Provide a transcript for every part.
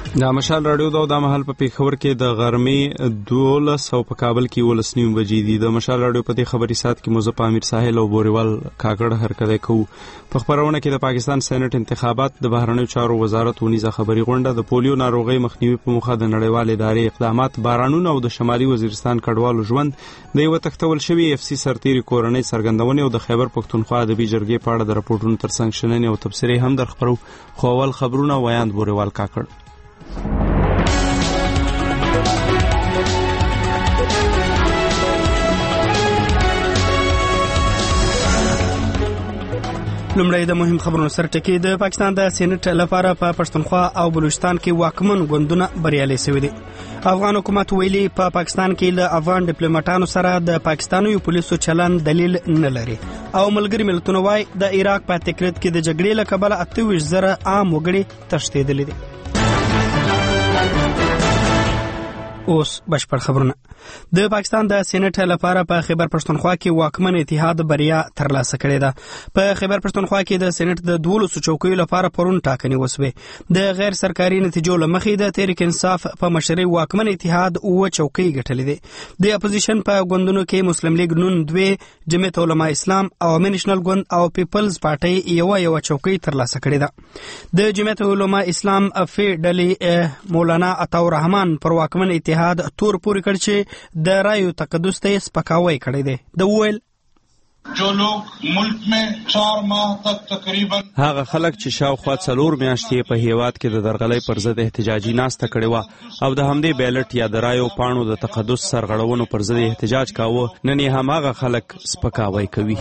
د مشال راډیو دا د مهال په پیښور کې د غرمې 12 او په کابل کې 12 بجې دي. د مشال راډیو په دې خبري سات کې مزه پامیر ساحل او بوریوال کاکړ هرکلی کوو. په خبرونه کې د پاکستان سېنات انتخابات، د بهرنیو چارو وزارت ونیزه خبري غونډه، د پولیو ناروغي مخنیوي په موخه د نړیوال ادارې اقدامات، بارانونه او د شمالي وزیرستان کډوالو ژوند، د یو تختول شوی اف سی سرتيري کورنۍ څرګندونه او د خیبر پښتونخوا ادبي جرګې په اړه د راپورټونو ترڅنګ شننې او تبصرې هم درخبرو. خو اول خبرونه وایاند بوریوال کاکړ. لومړی د مهم خبرونو سرټکی. د پاکستان د سېنات لپاره په پښتونخوا او بلوچستان کې واکمن ګوندونه بریالي شوي دي. افغان حکومت ویلي په پاکستان کې له افغان ډیپلوماټانو سره د پاکستاني پولیسو چلند دلیل نه لري. او ملګری ملتونه وايي د عراق په تکریت کې د جګړې له کبله 28,000 عام وګړي تښتېدلي دي. اوس بشپړ خبرونه. د پاکستان د سېنات لپاره په خیبر پښتونخوا کې واکمن اتحاد بریا ترلاسه کړې ده. په خیبر پښتونخوا کې د سېنات د 12 چوکیو لپاره پرون ټاکنې وسوې. د غیر سرکاري نتیجو لمخې د تحریک انصاف په مشرۍ واکمن اتحاد 9 چوکۍ ګټلې دي. د اپوزیشن په ګوندونو کې مسلم لیگ نون 2، جمعیت علماء اسلام، عوامي نېشنل ګوند او پیپلز پارټي یو چوکۍ ترلاسه کړې ده. د جمعیت علماء اسلام افی ډلې مولانا عطاء الرحمن پر واکمن اتحاد تور پوري کړ چې د رایو تقدس ته سپکاوی کړی دی. د ویل جو لوگ ملک में 4 ماہ تک تقریبا هغه خلک چې شاوخوا 4 میاشتې په هیواد کې د درغلۍ پر ضد احتجاجي ناسته کړې وه او د همدې بیلټ یا د رایو پاڼو د تقدس سرغړونو پر ضد احتجاج کاوه، نن یې هم هغه خلک سپکاوی کوي.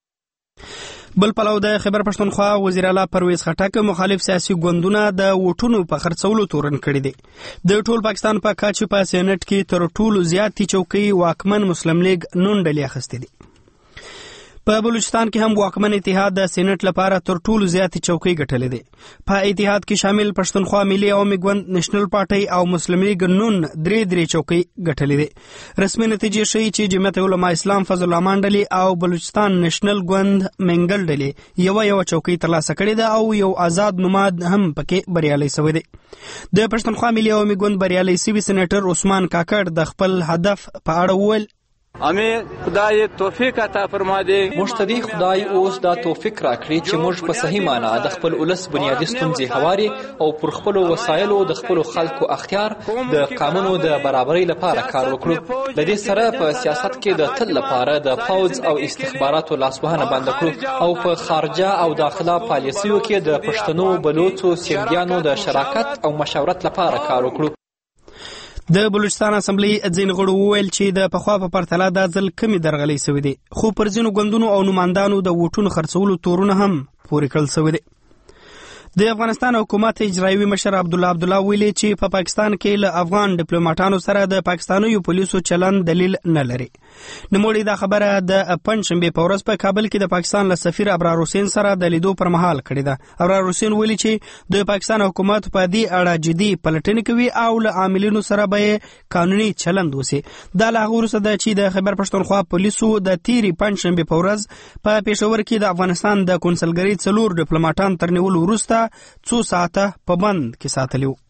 بل پلو د خیبر پښتونخوا وزیر اعلی پرویز خټک مخالف سیاسي ګوندونه د ووټونو په خرڅولو تورن کړي دي. د ټول پاکستان په کچه په سېنات کې تر ټولو زیاتې چوکۍ واکمن مسلم لیگ نون ډلې اخیستې دي. په بلوچستان کې هم واکمن اتحاد د سېنات لپاره تر ټولو زیاتې چوکۍ ګټلې دي. په اتحاد کې شامل پښتونخوا ملي عوامي ګوند، نېشنل پارټي او مسلم لیگ نون 3 چوکۍ ګټلې دي. رسمي نتیجې ښیي چې جمعیت علماء اسلام فضل الرحمن ډلې او بلوچستان نېشنل ګوند منګل ډلې یو چوکۍ ترلاسه کړې ده او یو آزاد نماد هم پکې بریالي شوی دی. د پښتونخوا ملي عوامي ګوند بریالي شوی سېنیټر عثمان کاکړ د خپل هدف په اړه وویل: امي خدای توفیق عطا فرماده. مشتدي خدای اوس دا توفیق راکړي چې موږ په صحیح معنی د خپل ولس بنیادی ستونزې هواري او پر خپل وسایلو د خپل خلکو اختیار د قانونو د برابرۍ لپاره کار وکړو. د دې سره په سیاست کې د تل لپاره د فوج او استخباراتو لاسوهنه بند کړو او په خارجه او داخله پالیسیو کې د پښتنو، بلوچو، سیندیانو د شراکت او مشاورت لپاره کار وکړو. د بلوچستان اسمبلی ځینې غړو وویل چې د پخوا په پرتله دا ځل کمې درغلۍ شوې دي، خو پر ځینو ګوندونو او نمایندانو د ووټونو خرڅولو تورونه هم پورې کړل شوي دي. د افغانستان حکومت اجرایوي مشر عبدالله ویلي چې په پاکستان کې له افغان ډیپلوماټانو سره د پاکستاني پولیسو چلند دلیل نه لري. نوموړي دا خبره د پنځشنبه په ورځ په کابل کې د پاکستان له سفیر ابرار حسین سره د لیدو پر مهال کړې ده. ابرار حسین ویلي چې د پاکستان حکومت په دې اړه جدي پلټنې کوي او له عاملینو سره به قانوني چلند وسی. دا له هغه وروسته ده چې د خیبر پښتونخوا پولیسو د تیری پنځشنبه په ورځ په پېښور کې د افغانستان د کونسلګرۍ 4 ډیپلوماټان تر نیولو وروسته 2 ساعته په بند کې ساتلی وو.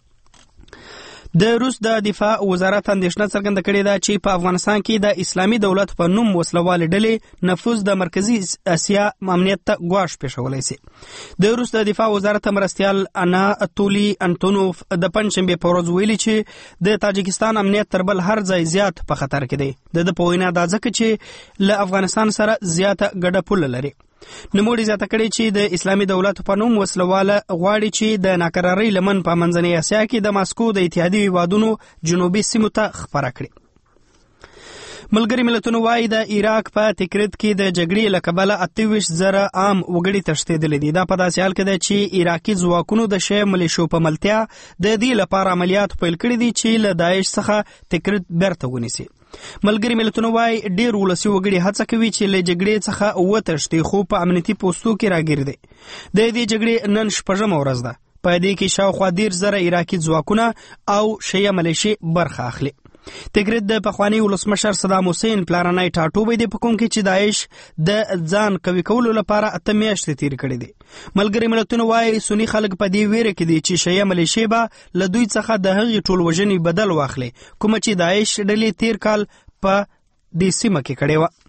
د روس د دفاع وزارت اندېښنه څرګنده کړې ده چې په افغانستان کې د اسلامي دولت په نوم وسلوال ډلې نفوذ د مرکزی اسیا امنیت ته ګواښ پېښولی شي. د روس د دفاع وزارت مرستیال اناتولي انټونوف د پنځشنبه په ورځ ویلي چې د تاجکستان امنیت تر بل هر ځای زیات په خطر کې دی. د په وینا دا ځکه چې له افغانستان سره زیاته ګډه پوله لري. نوموړي زیاته کړې چې د اسلامي دولت په نوم وسلواله غواړي چې د ناکرارۍ لمن په منځنۍ اسیا کې د ماسکو د اتحادیې هیوادونو جنوبي سیمو ته خپره کړي. ملګری ملتونه وايي د عراق په تکریت کې د جګړې له کبله 28,000 عام وګړي تښتېدلي دي. دا په داسې حال کې ده چې عراقي ځواکونو د شیعه ملیشو په ملتیا د دې لپاره عملیات پیل کړي دي چې له داعش څخه تکریت بیرته ونیسي. ملګری ملتونه وايي ډېر ولسي وګړي هڅه کوي چې له جګړې څخه وتښتي، خو په امنیتي پوستو کې راګیر دي. د دې جګړې نن 6مه ورځ ده. په دې کې شاوخوا 10,000 عراقي ځواکونه او شیعه ملیشې برخه اخلي. تګریت د پخوانی ولسمشر صدام حسین پلارنی ټاټوبی دی په کوم کې چې داعش د ځان قوي کولو لپاره 8 میاشتې تیر کړې دي. ملګری ملتونه وایي سنی خلک په دې ویره کې دي چې شیعه ملیشې به له دوی څخه د هغې ټول وژنې بدل واخلي کومه چې داعش ډلې تیر کال په دې سیمه کې کړې وه.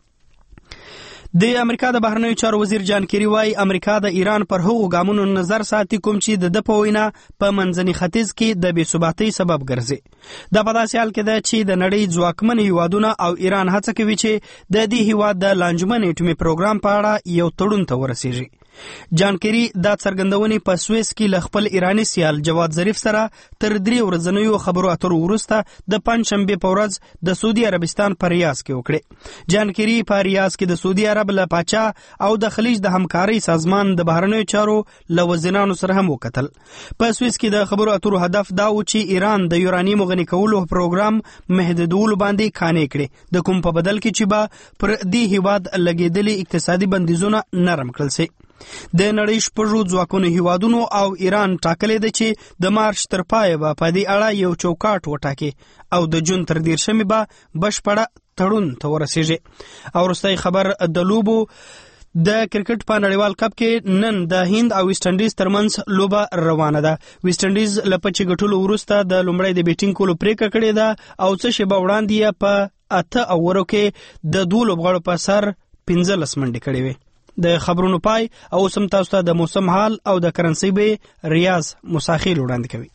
د امریکا د بهرنیو چارو وزیر جان کیری وایي امریکا د ایران پر هغو ګامونو نظر ساتي کوم چې د په وینا په منځني ختیځ کې د بې ثباتۍ سبب ګرځي. دا په داسې حال کې ده چې د نړۍ ځواکمن هیوادونه او ایران هڅه کوي چې د دې هیواد د لانجمن اټومي پروګرام په اړه یو تړون ته ورسیږي. جان کیری دا څرګندونې په سویس کې له خپل ایرانی سیال جواد ظریف سره تر 3 ورځنیو خبرو اترو وروسته د پنځشنبه په ورځ د سعودي عربستان په ریاض کې وکړې. جان کیری په ریاض کې د سعودي عرب له پاچا او د خلیج د همکارۍ سازمان د بهرنیو چارو له وزیرانو سره هم وکتل. په سویس کې د خبرو اترو هدف دا و چې ایران د یورانیم غني کولو پروګرام محدودولو باندې خانې کړي د کوم په بدل کې چې به پر دې هیواد لګېدلي اقتصادي بندیزونه نرم کړل شي. د نړۍ شپږو ځواکونو هیوادونو او ایران ټاکلې ده چې د مارچ تر پایه به په دې اړه یو چوکاټ وټاکي او د جون تر 13 به بشپړه تړون ته ورسیږي. او وروستی خبر د لوبو د کرکټ په نړیوال کپ کې نن د هند او ویسټ انډیز ترمنځ لوبه روانه ده. ویسټ انډیز له پچې ګټلو وروسته د لومړی د بیټینګ کولو پریکړه کړې ده او څه شیبه وړاندې په 8 اوورو کې د 2 لوبغاړو په سر 15 منډې کړې وې. د خبرونو پای او سم تاسو ته د موسم حال او د کرنسي به ریاض مساخیل وړاندې کوي.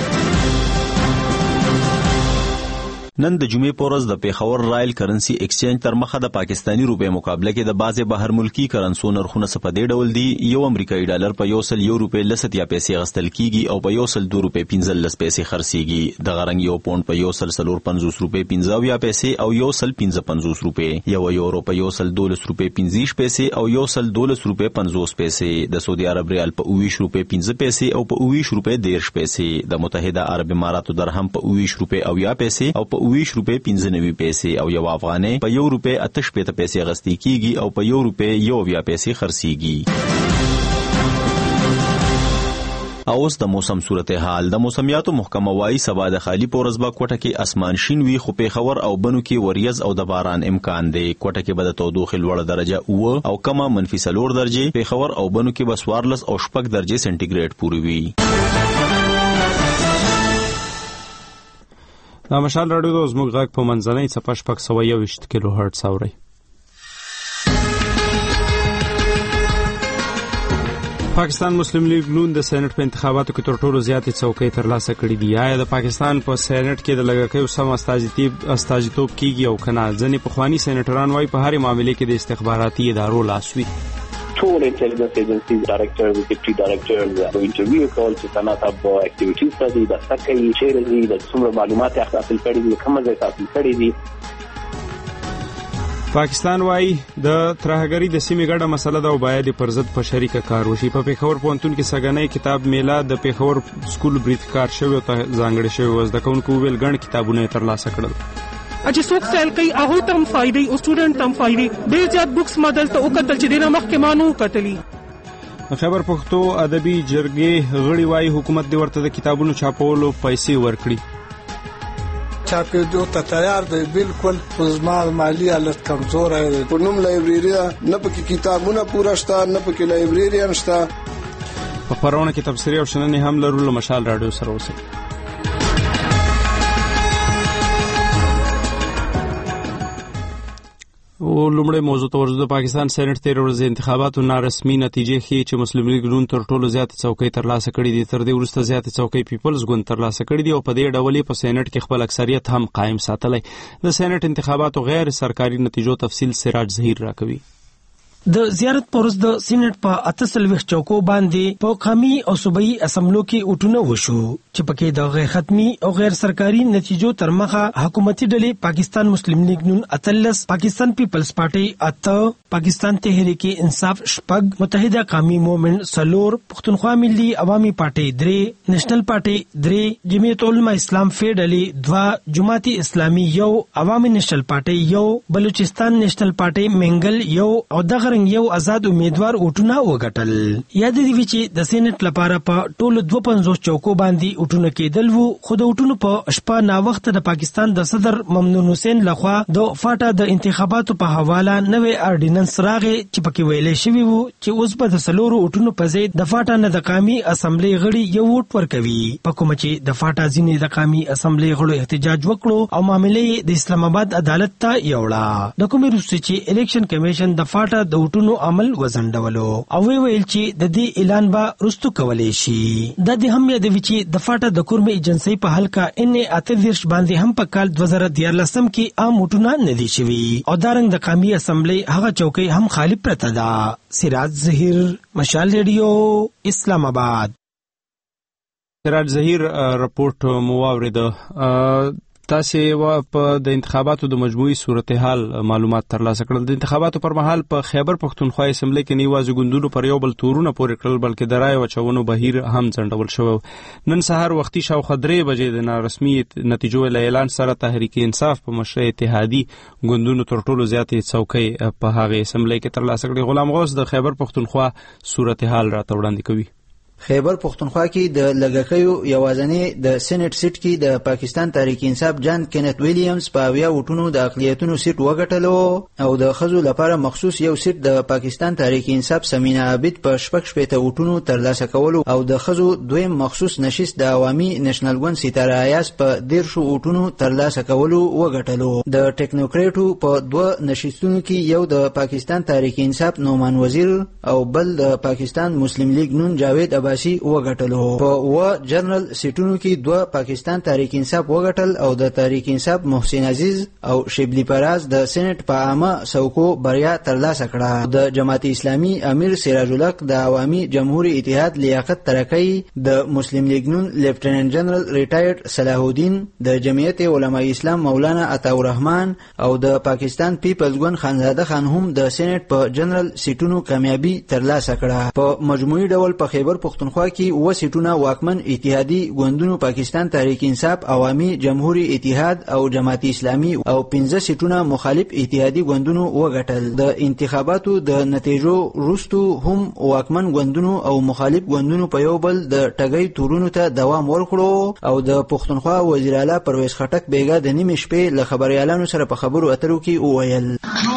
نن د جمعې په ورځ د پیښور رایل کرنسي ایکسچینج تر مخه د پاکستانی روپے مقابله کې د بعضې بهر ملکی کرنسو نرخونه څه په دې ډول دي. یو امریکایي ډالر په 101 روپے 10 پیسې غستل کیږي او په 102 روپے 15 پیسې خرڅيږي. د غرنګ یو پوند په 104 روپے 50 پیسې او 155 روپے، یو یورو په 112 روپے 50 پیسې او 112 روپے 50 پیسې، د سعودي عرب ریال په 20 روپے 15 پیسې او په 20 روپے 10 پیسې، د متحده عرب اماراتو درهم په 20 روپے 80 پیسې او په 20 روپے 95 پیسې او یو افغانۍ په 1 روپے 88 پیسې غستې کیږي او په 1 روپے 1 پیسې خرڅيږي. اوس د موسم صورتحال. د موسمیاتو محکمه وايي سبا د خالی پورزبا کوټه کې اسمان شین وي خو پیښور او بنو کې وریځ او د باران امکان دی. کوټه کې به د تودوخې لوړه درجه 9 او کمه -4 درجه، پیښور او بنو کې به 14 او 6 درجه سنټیګریډ پورې وي. دا مشال راډیو د زموږ غږ په منځنۍ څپه 621 کیلو هرتز اوري. پاکستان مسلم لیگ نون د سېنات په انتخاباتو کې تر ټولو زیاتې څوکۍ ترلاسه کړې دي. آیا د پاکستان په سېنات کې د لږکیو سم استازیتوب کیږي او کنه؟ ځینې پخواني سېنیټران وایي په هرې معاملې کې د استخباراتي ادارو لاس وي. ټول انټيليجنس ایجنسیز ډایرکټر ډیپټي ډایرکټر د انټرویو کول چې تنها تاسو اکټیویټیز ستاسو د سکه چیرې دي د څومره معلومات حاصل کړي دي کومه ځای حاصل کړي دي. پاکستان وايي د ترهګری د سیمې ګډه مسله ده او باید پر ضد په شریکه کار وشي. په پیښور پوهنتون کې سګنۍ کتاب میله د پیښور سکول بریتکار شوی ته ځانګړی شوی و. زده کوونکو ویل ګڼ کتابونه ترلاسه کړل. چې څوک سیل کوي هغه تم فائدې او سټوډنټ تم فائدې ډېر زیات بوکس مدل ته وکتل چې دینه مخکې مانو کتلی. خبر پښتو ادبي جرګې غړي وايي حکومت د ورته د کتابونو چاپولو پیسې ورکړي. چاپېدو ته تیار دی بالکل. زما مالی حالت کمزور دی. په نوم لایبرری نه پکې کتابونه پوره شته نه پکې لایبرری هم شته. په خبرونه کې تبصرې او شننې هم لرو. مشال راډیو سره اوسئ. او لومړی موضوع ته ورځو. د پاکستان سېنات تیر ورځ انتخاباتو نارسمي نتیجې ښیي چې مسلم لیگ نون تر ټولو زیات څوکۍ ترلاسه کړي دي. تر دې وروسته زیات څوکۍ پیپلز ګوند ترلاسه کړي دي او په دې ډول په سېنات کې خپل اکثریت هم قائم ساتلی. د سېنات انتخاباتو غیر سرکاري نتیجو تفصیل سراج ظهیر راکوي. د زیارت پرز د سینټ په 48 چوکو باندې په قومي او صوبایي اسمبلو کې اوټونه وشو چې پکې د غیر ختمي او غیر سرکاري نتیجو تر مخه حکومتي ډلې پاکستان مسلم لیگ نون 48، پاکستان پیپلز پارټي 8، پاکستان تحریک انصاف 8، متحده قومي موومېنټ 4، پښتونخوا ملي عوامي پارټي 3، نېشنل پارټي 3، جمعیت العلماء اسلام فېډرالي 2، جماعت اسلامي 1، عوامي نېشنل پارټي 1، بلوچستان نېشنل پارټي منګل 1 او دغه رنګ یو آزاد امیدوار وټونه وګټل. یاد دی چې د سېنات لپاره په ټولو 52 چوکو باندې وټونه کېدل وو، خو د وټونو په شپه نا وخت د پاکستان د صدر ممنون حسین لخوا د فاټا د انتخاباتو په حواله نوې اورډیننس راغی چې پکې ویلې شوی وو چې اوس به د 4 وټونو په ځای د فاټا نه د قومي اسمبلی غړي یو ووټ ورکوي. په کوم چې د فاټا ځینې د قومي اسمبلی غړو احتجاج وکړو او معاملې د اسلام آباد عدالت ته یوړه. د کومې وروسته چې الیکشن کمیشن د فاټا د وټونو عمل وزندولو او ویل چې د دې اعلان به رستو کولی شي. د دې هم یادوي چې د فاټا د کورمې ایجنسی په حلقه NA38 باندې هم په کال 2014 کې عام وټونه نه دي شوي او دارنګ د قومي اسمبلی هغه چوکۍ هم خالی پرته ده. سراج ظهیر، مشال ریډیو، اسلام آباد. سراج ظهیر رپورټ مو واورېده. تاسې په د انتخاباتو د مجموعي صورتحال معلومات ترلاسه کړل. د انتخاباتو پر مهال په خیبر پښتونخوا اسمبلی کې نه یوازې ګوندونو پر یو بل تورونه پورې کړل بلکې د رایې اچونو بهیر هم ځنډول شوی. نن سهار وختي شاوخوا 3 بجې د نارسمي نتیجو له اعلان سره تحریک انصاف په مشرۍ اتحادي ګوندونو تر ټولو زیاتې څوکۍ په هغه اسمبلی کې ترلاسه کړې. غلام غوث د خیبر پښتونخوا صورتحال راته وړاندې کوي. خیبر پښتونخوا کې د لږکیو یوازنی د سېنات سیټ کې د پاکستان تحریک انصاف جان کینت ویلیامز په 20 وټونو د اقلیتونو سیټ وګټلو او د خزو لپاره مخصوص یو سیټ د پاکستان تحریک انصاف سمینا عابد په 16 وټونو ترلاسه کولو او د خزو دویم مخصوص نشست د عوامي نېشنل ګوند ستاره ایاس په 13 وټونو ترلاسه کولو وګټلو. د ټیکنوکریټو په 2 نشستونو کې یو د پاکستان تحریک انصاف نومان وزیر او بل د پاکستان مسلم لیگ نون جاوید وګټلو. په جنرال سیټونو کې 2 پاکستان تحریک انصاف وګټل او د تحریک انصاف محسن عزیز او شبلی پراز د سېنات په عامه څوکو بریا ترلاسه کړه. د جماعت اسلامي امیر سراج الحق، د عوامي جمهوریت اتحاد لیاقت ترکی، د مسلم لیگ نون لیفټیننټ جنرال ریټایرډ صلاح الدین، د جمعیت علماء اسلام مولانا عطاءالرحمن او د پاکستان پیپلز ګوند خانزاده خان هم د سېنات په جنرال سیټونو کامیابی ترلاسه کړه. په مجموعي ډول په خیبر پښتونخوا کې 2 سیټونه واکمن اتحادي ګوندونو پاکستان تحریک انصاف، عوامي جمهوریت اتحاد او جماعت اسلامي او 15 سیټونه مخالف اتحادي ګوندونو وګټل. د انتخاباتو د نتیجو وروسته هم واکمن ګوندونو او مخالف ګوندونو په یو بل د ټګۍ تورونو ته دوام ورکړو او د پښتونخوا وزیر اعلی پرویز خټک بیګا د نیمې شپې له خبريالانو سره په خبرو اترو کې وویل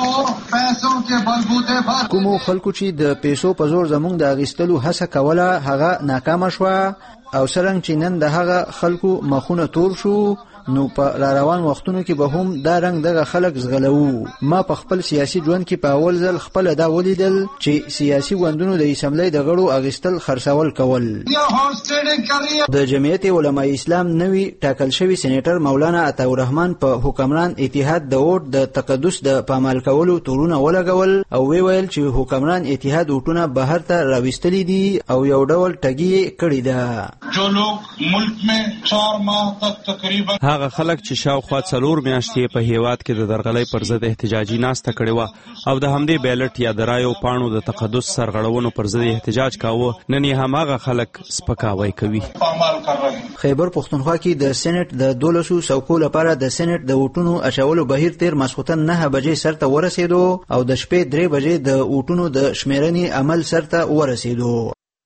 کومو خلکو چې د پیسو په زور زموږ د اغیستلو هڅه کوله هغه ناکامه شوه او څرنګه چې نن د هغه خلکو مخونه تور شو نو په روان وختونو کې به هم دا رنګ دغه خلک زغلو. ما په خپل سیاسي ژوند کې په اول ځل خپل دا ولیدل چې سیاسي ګوندونو د اسمبلی د غړو اغیستل خرڅول کول. د جمعیت علماء اسلام نوی ټاکل شوی سېنیټر مولانا عطاءالرحمن په حکمران اتحاد د ووټ د تقدس د پامال کولو تورونه ولګول او ویل چې حکمران اتحاد وټونه بهر ته راوستلي دي او یو ډول ټګي کړی ده. جو لوگ ملک میں 4 ماہ تک تقریبا هغه خلک چې شاوخوا 4 میاشتې په هیواد کې د درغلۍ پر ضد احتجاجي ناسته کړې وه او د همدې بیلټ یا د رایو پاڼو د تقدس سرغړونو پر ضد احتجاج کاوه، نن یې هماغه خلک سپکاوی کوي. خیبر پښتونخوا کې د سېنات د 12 څوکو لپاره د سېنات د وټونو اچولو بهیر تیر ماسخوتن 9 بجې سرته ورسېدو او د شپې 3 بجې د وټونو د شمیرنې عمل سرته ورسېدو.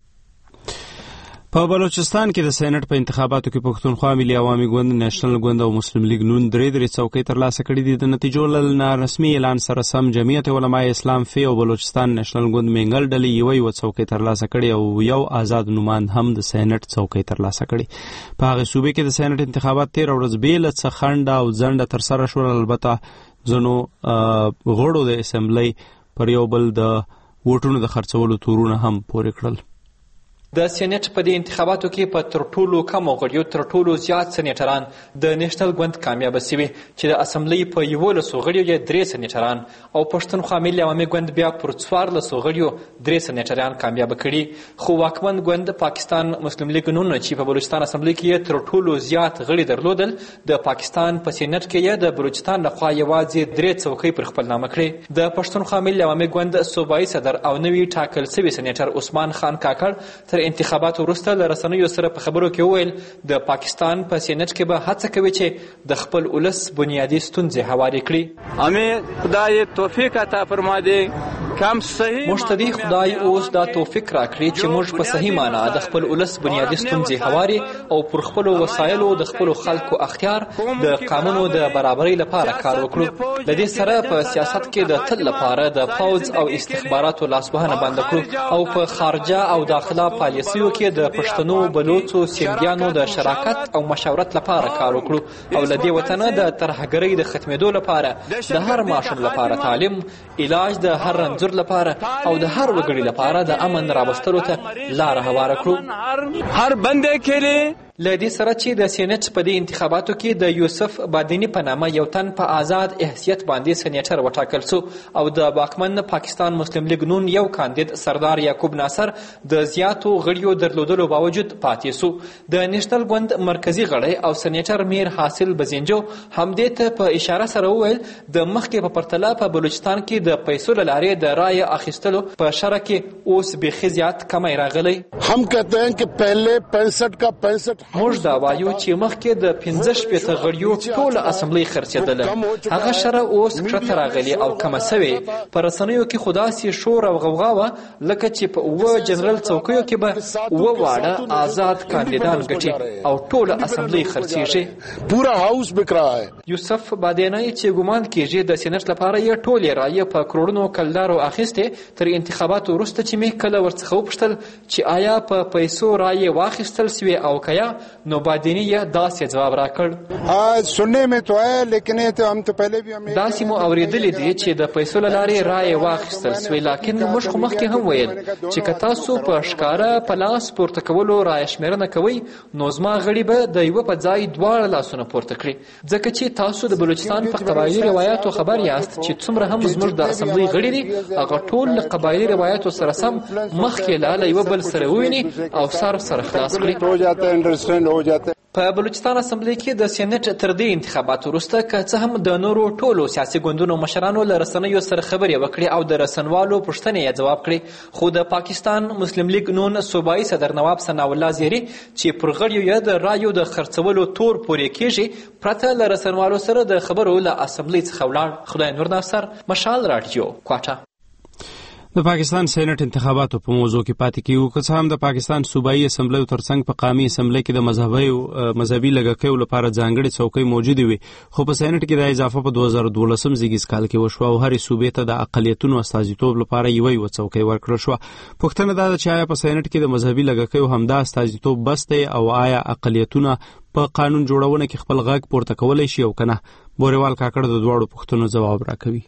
په بلوچستان کې د سېنات په انتخاباتو کې پښتونخوا ملي عوامي ګوند، نېشنل ګوند او مسلم لیگ نون 3 څوکۍ ترلاسه کړې دي. د نتیجو له رسمي اعلان سره سم جمعیت علماء اسلام فی او بلوچستان نېشنل ګوند منګل ډلې یو څوکۍ ترلاسه کړې او یو آزاد نوماند هم د سېنات څوکۍ ترلاسه کړې. په هغه صوبې کې د سېنات انتخابات 13 ورځ بیل څخه خنډ او ځنډ تر سره شول. البته ځنو غړو د اسمبلی پر یو بل د ووټونو د خرڅولو تورونه هم پورې کړل. د سېنات په دې انتخاباتو کې په تر ټولو کم غړیو تر ټولو زیات سېنیټران د نېشنل ګوند کامیاب شوي چې د اسمبلی په 11 غړیو یې 3 سېنیټران او پښتونخوا ملي عوامي ګوند بیا پر 14 غړیو 3 سېنیټران کامیاب کړي. خو واکمن ګوند پاکستان مسلم لیگ نون چې په بلوچستان اسمبلی کې تر ټولو زیات غړي درلودل، د پاکستان په سېنات کې یې د بلوچستان لخوا یوازې 3 څوکۍ پر خپل نامه کړې. د پښتونخوا ملي عوامي ګوند صوبایي صدر او نوی ټاکل شوی سېنیټر عثمان خان کاکړ تر انتخاباتو وروسته له رسنیو سره په خبرو کې وویل د پاکستان په سېنات کې به هڅه کوي چې د خپل ولس بنیادي ستونزې هوارې کړي. हमें खुदा ये तौफीक अता फरमा दे موږ ته دی خدای اوس دا توفیق راکړي چې موږ په صحیح معنا د خپل ولس بنیادي ستونزې هواري او پر خپلو وسایلو د خپلو خلکو اختیار د قانونو د برابرۍ لپاره کار وکړو. د دې سره په سیاست کې د تل لپاره د پوځ او استخباراتو لاسوهنه بند کړو او په خارجه او داخله پالیسیو کې د پښتنو، بلوڅو، سیندیانو د شراکت او مشورت لپاره کار وکړو او له دې وطنه د ترهګرۍ د ختمېدو لپاره د هر ماشوم لپاره تعلیم، علاج د هر رنځور لپاره او د هر وګړي لپاره د امن راوستلو ته لاره هواره کړو. هر بندے کے لیے له دې سره چې د سینټ په دې انتخاباتو کې د یوسف بادینی په نامه یو تن په آزاد حیثیت باندې سینیټر وټاکل شو او د واکمن پاکستان مسلم لیگ نون یو کاندید سردار یعقوب ناصر د زیاتو غړیو درلودلو باوجود پاتې شو. د نېشنل ګوند مرکزی غړی او سینیټر میر حاصل بزنجو همدې ته په اشاره سره وویل د مخکې په پرتله په بلوچستان کې د پیسو له لارې د رای اخیستلو په شرح کې اوس بیخي زیات کمی راغلی. هم کہتے ہیں کہ پہلے 65 کا 65 موږ دا وایو چې مخکې د 15 غړیو ټوله اسمبلی خرڅېدله، هغه شرح اوس کښته راغلي او کمه سوې. په رسنیو کې خو داسې شور او غوغا وه لکه چې په 7 جنرال څوکیو کې به 7 واړه آزاد کاندیدان ګټي او ټوله اسمبلی خرڅېږي. پورا هاوس بک رہا ہے. یوسف بادینی چې ګمان کېږي د سینټ لپاره یې ټولې رایې په کروڑونو کلدارو اخیستې، تر انتخاباتو وروسته چې مې کله ورڅخه وپوښتل چې آیا په پیسو رایې واخیستل سوې او که یا، نو بادینی یې داسې جواب راکړ. سننے میں تو ہے لیکن ہم تو پہلے بھی داسې مو اورېدلې دي چې د پیسو له لارې رایې واخیستل سوې، لکن موږ خو مخکې هم ویل چې که تاسو په ښکاره په لاس پورته کولو رایې شمېرنه کوئ نو زما غړي به د یوه په ځای دواړه لاسونه پورته کړي، ځکه چې تاسو د بلوچستان په قبایلي روایاتو خبر یاست چې څومره هم زموږ د اسمبلی غړي دي هغه ټول له قبایلي روایاتو سره سم مخکې له یوه بل سره وویني او سر سره خلاص کړي. په بلوچستان اسمبلی کې د سینټ تر دې انتخاباتو وروسته که څه هم د نورو ټولو سیاسي ګوندونو مشرانو له رسنیو سره خبرې وکړې او د رسنوالو پوښتنې یې ځواب کړې، خو د پاکستان مسلم لیگ نون صوبایي صدر نواب ثناءالله زیري چې پر غړیو یې د رایو د خرڅولو تور پورې کېږي پرته له رسنوالو سره د خبرو له اسمبلی څخه ولاړ. خدای نور ناصر، مشال راډیو، کوټه. د پاکستان سینټ انتخاباتو په موضوع کې پاتې کیږو. که څه هم د پاکستان صوبایي اسمبلی ترڅنګ په قومي اسمبلی کې د مذهبي لږکیو لپاره ځانګړې څوکۍ موجودې وي، خو په سینټ کې د اضافه په 2012 زیږیز کال کې وشوه او هرې صوبې ته د اقلیتونو استازیتوب لپاره یوه څوکۍ ورکړل شوه. پوښتنه دا ده چې آیا په سینټ کې د مذهبي لږکیو همدا استازیتوب بس دی او آیا اقلیتونه په قانون جوړونه کې خپل غږ پورته کولی شي او که نه؟ بوریوال کاکړ د دواړو پوښتنو ځواب راکوي.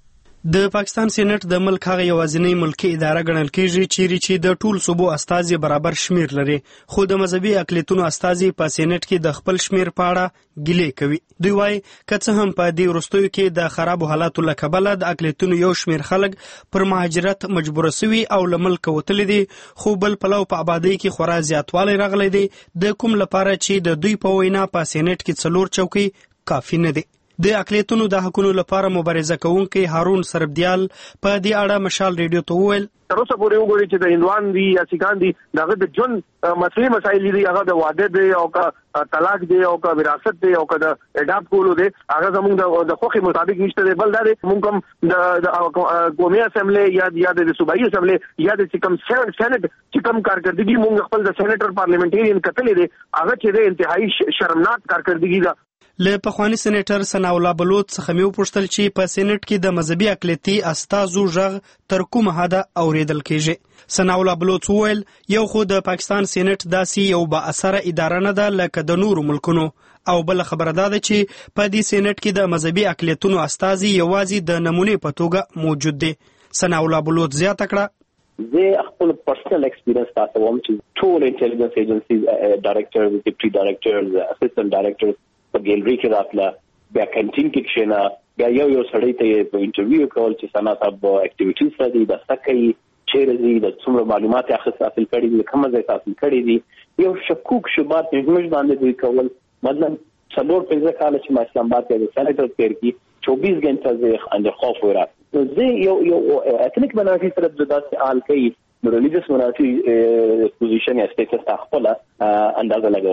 د پاکستان سینټ د ملک هغه یوازینی ملکي اداره ګڼل کېږي چیرې چې د ټول صوبو استازي برابر شمیر لري، خو د مذهبي اقلیتونو استازي په سینټ کې د خپل شمیر په اړه ګیلې کوي. دوی وایي که څه هم په دې وروستیو کې د خرابو حالاتو له کبله د اقلیتونو یو شمیر خلک پر مهاجرت مجبوره سوي او له ملکه وتلي دي، خو بل پلو په آبادۍ کې خورا زیاتوالی راغلی دی، د کوم لپاره چې د دوی په وینا په سینټ کې 4 چوکۍ کافي نه دي. د اقلیتونو د حقونو لپاره مبارزه کوونکی هارون سربدیال په دې اړه مشال ریډیو ته وویل تر اوسه پورې وګورئ چې د هندوان دي یا سیکان دي دغه د ژوند مسایل دي، هغه د واده دی او که طلاق دی او که وراثت دی او که د اډاپټ کولو دی، هغه زموږ د خوښې مطابق نشته دی. بل دا دی موږ کوم د قومي اسمبلی یا د صوبایي اسمبلی یا د کوم سینټ چې کوم کارکردګي موږ خپل د سینیټر پارلیمنټریان کتلې دی، هغه چې د انتهایی شرمناک کارکردګي ده. له پخوانی سینیټر ثناءالله بلوچ څخه مې وپوښتل چې په سینټ کې د مذهبي اقلیتي استازو غږ تر کومه حده اوریدل کېږي. ثناءالله بلوچ وویل یو خو د پاکستان سینټ داسې یو با اثره اداره نه ده لکه د نورو ملکونو، او بل خبره دا ده چې په دې سینټ کې د مذهبي اقلیتونو استازي یوازې د نمونې په توګه موجود دي. ثناءالله بلوچ زیاته کړه زه خپل پرسنل ایکسپیرینس تاسو وایم چې ټول انټيليجنس ایجنسیز ډایرکټر، ډیپټي ډایرکټر، اسسټنټ ډایرکټر په ګیلري کې راتله، بیا کینټین کې کښېنه، بیا یو سړی ته په انټرویو کول چې ثنا صاحب اکټیویټیز څه دي، دا څه کوي، چیرې ځي، د څومره معلومات یې حاصل کړي دي، کومه ځای حاصل کړي دي، یو شکوک شبهات موږ باندې دوی کول. مثلا 4-5 کاله چې ما اسلام آباد کې د سینیټر تیر کی 24 غنټه زه اندر خوف ورا زه یو اتنیک منافي سره د داسې حال کوي، ریلیجیس منافي پوزیشن یا سټیټس خپل اندازه لګولای.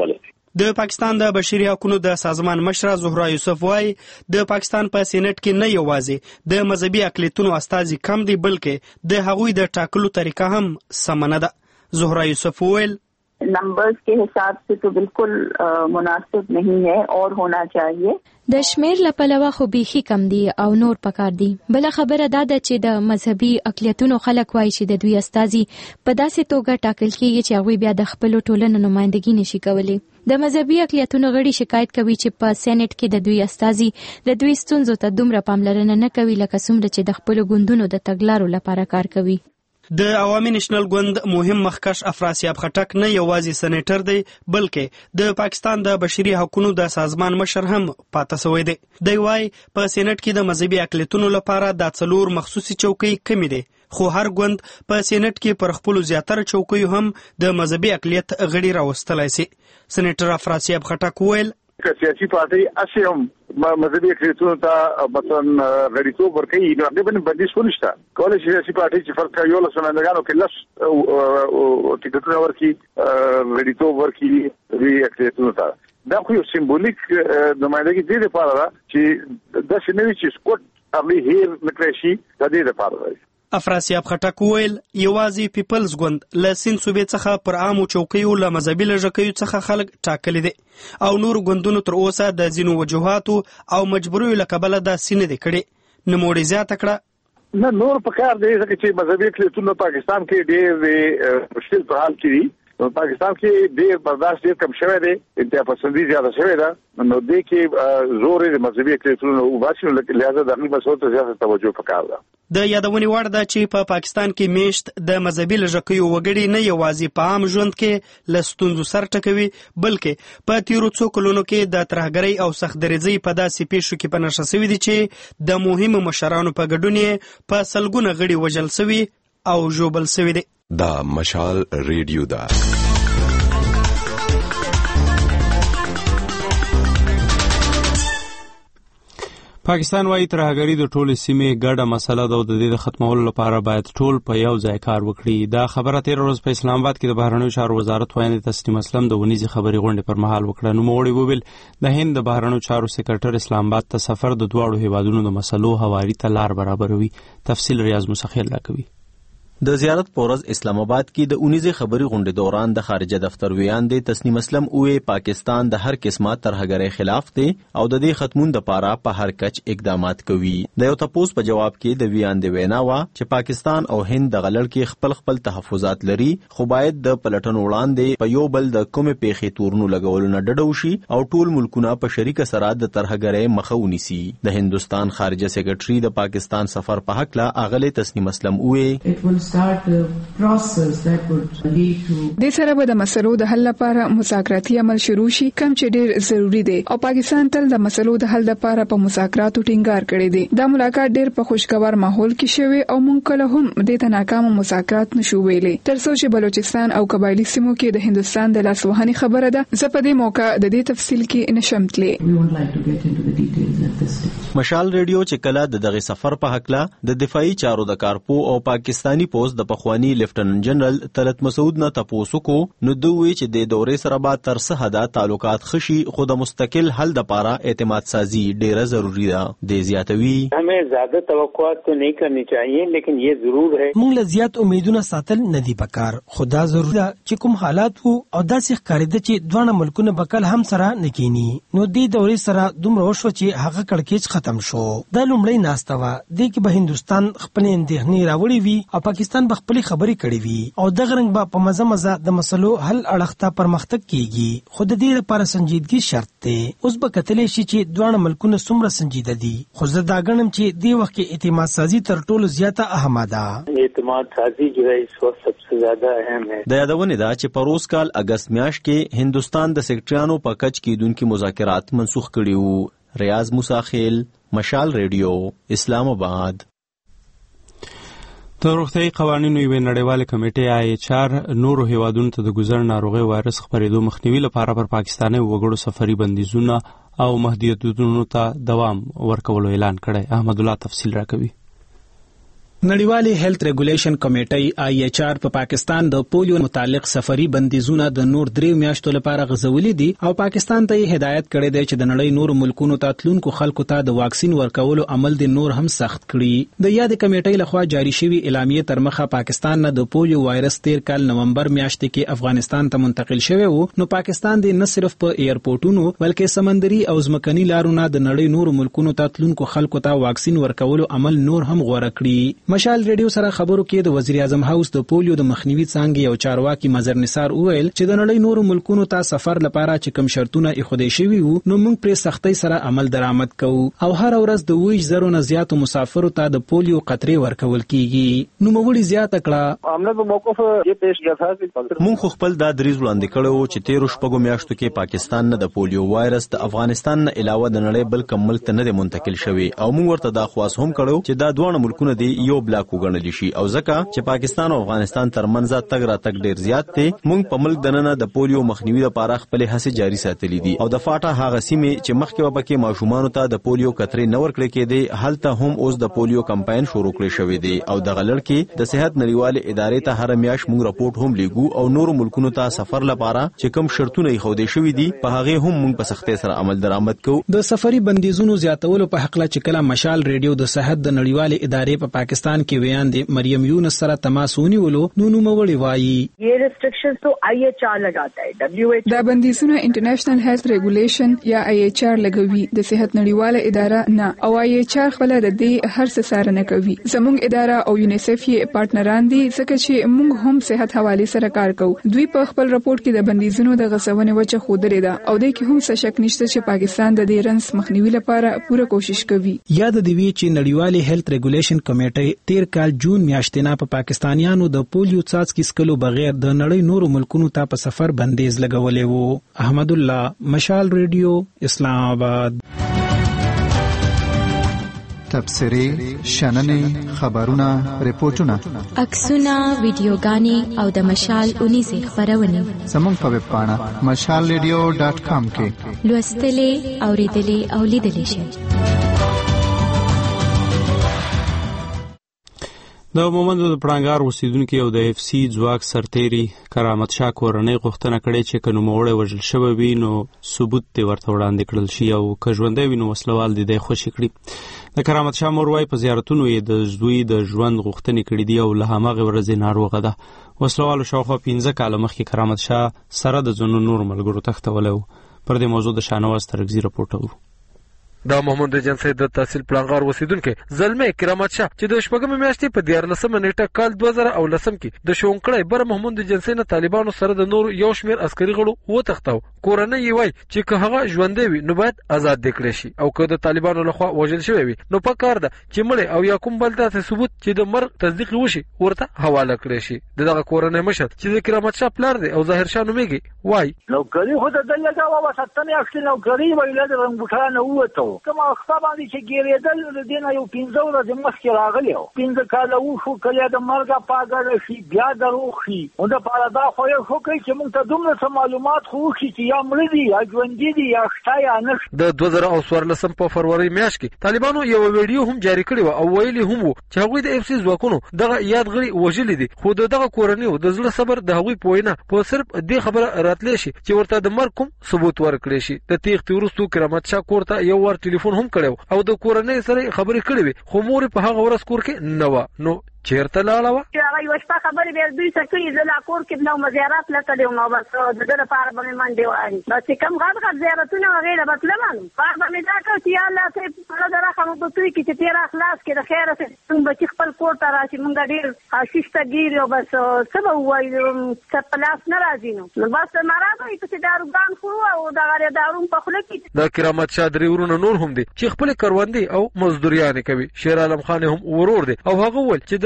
د پاکستان د بشري حقوقو د سازمان مشره زهرا یوسف وايي د پاکستان په سینټ کې نه یوازې د مذهبي اقلیتونو استازي کم دي بلکې د هغوی د ټاکلو طریقه هم سم نه ده. زهرا یوسف وویل नंबर्स के हिसाब से तो बिल्कुल मुनासिब नहीं है और होना चाहिए. د شمیر لپاره خو بيخي کم دي او نور پکار دي. بل خبره دا ده چې د مذهبي اقلیتونو خلک وایي چې د دوی استازي په داسې توګه ټاکل کیږي چې هغوی بیا د خپل ټولنې نمائندګي نشي کولی. د مذهبي اقلیتونو غړي شکایت کوي چې په سېنات کې د دوی استازي د دوی ستونزو ته دومره پاملرنه نه کوي لکه څومره چې د خپل ګوندونو د تګلارو لپاره کار کوي. د عوامي نېشنل ګوند مهم مخکش افراسیاب خټک نه یوازې سېنیټر دی بلکې د پاکستان د بشري حقوقو د سازمان مشر هم پاتې شوی دی. دی وايي په سېنات کې د مذهبي اقلیتونو لپاره د 4 مخصوصي چوکۍ کمی دي خو هر ګوند په سېنات کې پر خپل زیاتره چوکۍ هم د مذهبي اقلیت غړي راوستلای شي. سېنیټر افراسیاب خټک وویل سیاسي پارټي اسیم مذهبي اقلیتونو ته مثلا غړیتوب ورکوي نو هغه باندې بندیز ونشته. کولای شي سیاسي پارټي چې فرق کوي له سمندګانو کې لس ټیکټونه ورکوي غړیتوب ورکوي د اقلیتونو ته. دا خو یو سمبولیک نمائندګي دی لپاره چې د شنوي چې سکوت ابي هیر نکرشي د دې لپاره دی. افراسیاب خټک وویل یوازې پیپلز ګوند له سین صوبې څخه پر عامو چوکیو له مذهبي لږکیو څخه خلک ټاکلي دي او نور ګوندونو تر اوسه د ځینو وجوهاتو او مجبوریو له کبله داسې نه دي کړي. نوموړي زیاته کړه نه نور په کار دی چې مذهبي اقلیتونو پاکستان کې ډېر مشکل په حال کې دي. پاکستان کې ډېر برداشت ډېر کم شوی دی انتها پسندي زیاده شوی ده نو دې کې زور د مذهبي اقلیتونو وباسي لہذا د هغې مسؤل ته زیاته توجه پکار ده. د یادونې وړ ده چې په پاکستان کې میشت د مذهبي لږکیو وګړي نه یوازې په عام ژوند کې له ستونزو سر ټکوي بلکې په تیرو څو کلونو کې د ترهګرۍ او سختدریځۍ په داسې پیښو کې په نښه شوي دي چې د مهمو مشرانو په ګډون یې په سلګونه غړي وژل شوي او ژوبل شوي دي. دا مشال ریډیو ده. پاکستان وايي ترهګري د ټولې سیمې ګډه مسله ده او د دې د ختمولو لپاره باید ټول په یو ځای کار وکړي. دا خبره تیر ورځ په اسلام آباد کې د بهرنیو چارو وزارت وایي تسنیم اسلم د ونیزي خبري غونډې پر مهال وکړه. نوموړي وویل د هند د بهرنیو چارو سکرټر اسلام آباد ته سفر د دواړو هیوادونو د مسلو هواري ته لار برابروي. تفصیل ریاض مسخیل راکوي. د زیارت پورز اسلام آباد کې د اونیزه خبري غونډې دوران د خارجه دفتر ویان دی تسنیم اسلم اوې پاکستان د هر قسمه ترهګرۍ خلاف دی او د دې ختمون د پاره په هر کچ اقدامات کوي. د یو تپوس په جواب کې د ویان دی وینا وا چې پاکستان او هند د غلړ کې خپل تحفظات لري خو باید د پلټن وړاندې په یو بل د کومې پیښې تورنو لګول نه ډډو شي او ټول ملکونه په شریک سره د ترهګرۍ مخه ونیسي. د هندستان خارجه سیکرټري د پاکستان سفر په حق لا اغله تسنیم اسلم اوې د سره به د مسلو د حل لپاره مذاکراتي عمل شروع شي کوم چې ډیر ضروری دی او پاکستان تل د مسلو د حل لپاره په مذاکراتو ټینګار کړی دی. دا ملاقات ډیر په خوشگوار ماحول کې شوی او مونږ کله هم د ناکام مذاکرات نشو ویلې تر څو چې بلوچستان او قبایلی سیمو کې د هندستان د لاسوهنې خبره ده. زه په دې موقع د دې تفصیل کې نشم تللی. مشال ریډیو چې کله دغه سفر په حق لا د دفاعي چارو د کارپو او پاکستانی پوز د پخوانی لیفټننټ جنرال طلعت مسعود نه تاسو کو نو دوی چې د دورې سره با تر څه حدا تعلقات خشي خو د مستقل حل د پاره اعتماد سازی ډیره ضروری ده. د زیاتوي हमें ज्यादा توقعات तो नहीं करनी चाहिए लेकिन ये जरूर है موږ له زیات امیدونه ساتل نه دی پکار. خدا ضروري ده چې کوم حالات وو او داسې ښکارېده چې دوه ملکونه بکل هم سره نکینی نو د دورې سره دومره وشو چې هغه کړکېچ ختم شو. د لومړی ناسته وا د کې به هندستان خپل اندېښنې راوړي وي او پاکستان به خپل خبري کړي وي او دغه رنګ به په مزه د مسلو حل اړخته پرمختګ کیږي. خو د دې لپاره سنجیدګي شرط دی. اوس به کتلې شي چې دوه ملکونه څومره سنجیده دي خو زه دا غنم چې د وخت کې اعتماد سازی تر ټولو زیاته اهمه ده. اعتماد سازی جو ہے اس وقت سب سے زیادہ اہم ہے. د یادونه ده چې پروس کال اگست میاشت کې هندستان د سیکرټریانو په کچ کېدونکو مذاکرات منسوخ کړي وو. ریاض مساخیل مشال ریډیو اسلام آباد. د روغتیايي قوانینو یوې نړیواله کمیټې IHR نورو هیوادونو ته د ګوزر ناروغي وایرس خپرېدو مخنیوي لپاره پر پاکستاني وګړو سفري بندیزونه او محدودیتونو ته دوام ورکولو اعلان کړی. احمد الله تفصیل راکوي. نړیوالې هیلث ریګولیشن کمیټې IHR په پاکستان د پولیو متعلق سفري بندیزونه د نور 3 میاشتو لپاره غځولې دي او پاکستان ته هدایت کړی دی چې د نړۍ نور ملکونو ته تلونکو خلکو ته د واکسین ورکولو عمل د نور هم سخت کړي. د یاد کمیټې لخوا جاری شوی اعلامیه تر مخه پاکستان نه د پولیو وایرس 13 کال نومبر میاشتې کې افغانستان ته منتقل شوی وو. نو پاکستان د نه صرف په ایرپورټونو بلکې سمندري او ځمکني لارونو د نړۍ نور ملکونو ته تلونکو خلکو ته واکسین ورکولو عمل نور هم غوړه کړي. مشال ریډیو سره خبرو کې د وزیر اعظم هاوس د پولیو د مخنیوي څانګې یو چارواکي مظهر نثار وویل چې د نړۍ نورو ملکونو ته سفر لپاره چې کوم شرطونه ایښودل شوي وو نو موږ پرې سختۍ سره عمل درآمد کوو او هر ورځ د 20,000 نه زیاتو مسافرو ته د پولیو قطرې ورکول کیږي. نو موږ زیاته کړه عمله په موقف یې پیش کړه چې موږ خپل د دریز وړاندې کړو چې 13 شپږو میاشتو کې پاکستان نه د پولیو وایرس د افغانستان نه علاوه د نړۍ بل کوم ملک ته نه منتقل شوی او موږ ورته دا خواص هم کړو چې دا دوه ملکونه دی یو بلاک وګڼل شي او ځکه چې پاکستان او افغانستان ترمنځ تګ راتګ ډیر زیات دی موږ په ملک دننه د پولیو مخنیوي لپاره خپل هڅې جاري ساتلې دي او د فاټا هغه سیمې چې مخکې وبکه ماشومان ته د پولیو قطرې نه ورکړل کېدي هلته هم اوس د پولیو کمپاین شروع کړی شوی دی او د غلړ کې د صحت نړیوالې ادارې ته هر میاش موږ راپورټ هم لیږو او نور ملکونو ته سفر لپاره چې کوم شرطونه یې خوده شوی دي په هغه هم موږ په سختۍ سره عمل درآمد کوو. د سفري بندیزونو زیاتولو په حق لا چې کله مشال ریډیو د صحت د نړیوالې ادارې په پاکستان کې ویان دي مریم یونس سره تماس ونیولو نو نوموړي وایي یہ ریسٹرکشنز تو IHR لگاتا ہے WHO دا بندیزونه انټرنیشنل هیلث ریګولیشن یا IHR لګوي د صحت نړیواله اداره نه او IHR خپل د دې هر څه څارنه کوي. زموږ اداره او یونیسف یې پارټنران دي ځکه چې موږ هم صحت حواله سره کار کوو. دوی په خپل راپورټ کې د بندیزونو د غځونې وجه ښودلې ده او د کې هم څه شک نشته چې پاکستان د دې رنس مخنیوي لپاره پوره کوشش کوي. یاد دی وی چې نړیوالې هیلث ریګولیشن کمیټې 13 کال جون میاشتې نه په پاکستانیانو د پولیو څاڅکي سکلو بغیر د نړۍ نورو ملکونو ته په سفر بندیز لګولې وو. احمد الله مشال ریډیو اسلام آباد. تبصرې شننې خبرونه ریپورتونه عکسونه ویډیوګانې او د مشال اونیزه خبرونه زموږ په ویب پاڼه mashalradio.com کې لوستلې اوریدلې او لیدلې شئ. د مومندو د پړانګار اوسیدونکو او د FC ځواک سرتیری کرامت شاه کورنۍ غوښتنه کړې چې که نوموړی وژل شوی وي نو ثبوت دې ورته وړاندې کړل شي او که ژوندی وي نو وسلوال دې دی خوشي کړي. د کرامت شاه مور وایي په زیارتونو یې د زوی د ژوند غوښتنې کړي دي او له هماغې ورځې ناروغه ده. وسلوالو شاوخوا 15 کاله مخکې کرامت شاه سره د ځینو نورو ملګرو تښتولی و. پر دې موضوع د شاهنواز ترکزي راپورټ و. دا محمد جنسي د تحصیل پلانغار وسیدونکو زلمه کرامت شاه چې د شپږم میاشتې په 14 نیټه کال 2010 کې د شونکړې بر محمد جنسي نه طالبانو سره د نور یو شمیر عسکري غړو وتښتاو. کورنۍ یې وای چې که هغه ژوندې وي نو باید آزاد کړي شي او که د طالبانو لخوا وژل شوی وي نو په کار ده چې مړ او یا کوم بل څه ثبوت چې د مرګ تصدیق وشي ورته حواله کړي شي. دغه کورنۍ مشر چې د کرامت شاه پلار دی او ظاهر شاه نومېږي وای نو کړي خو د دلته وا وساتنه اخلي نو کړي ویل د رنګوټانه وته کوم خپل باندې چې ګیرېدل د دین یو 15 ورځې مخکې راغلی او 15 کاله وو کله د مرګ پاګر شي بیا دروغ شي او د پاره دا خو یو خو کوي چې موږ ته دومره معلومات خو چې یا مړ دي یا ژوند دي یا شته یا نه. د 2014 په فروری میاشت کې طالبانو یو ویډیو هم جاری کړی او ویلي هم چې هغوی د FC ځواکونو دغه یادګړي وژلي دي خو دغه کورنۍ د زړه صبر د هغوی پوینه په صرف دې خبره راتلې شي چې ورته د مرګ کوم ثبوت ورکړي شي. د تیښتې وروسته کرامت شاه کور ته یو ور ټلیفون هم کړو او د کورنۍ سره خبرې کړې وي خو مور په هغه ورځ کور کې نه و. نو چیرته لاړه و چې هغه یو شپه خبرې به دوی څه کوي زه لا کور کې نو مزیارات لکه نو بس د دې لپاره به منډه وایي بس کوم غاړه زیارتونه غیره بتلم کار به دا کوي چې الله ته په دغه خبرو ته کوي چې تیر اخلاص کې د خیره څخه به خپل کور ته راشي مونږ ډیر خاصشته ګیر او بس سبا وایي چې پلاس ناراضي نو بس مراد وي چې داروګان خو او دغه داروم په خله کې. د کرامت شاه درې ورونه نور هم دي چې خپل کروندې او مزدوریان کوي. شیر عالم خان هم ورور دي او هغه ول چې د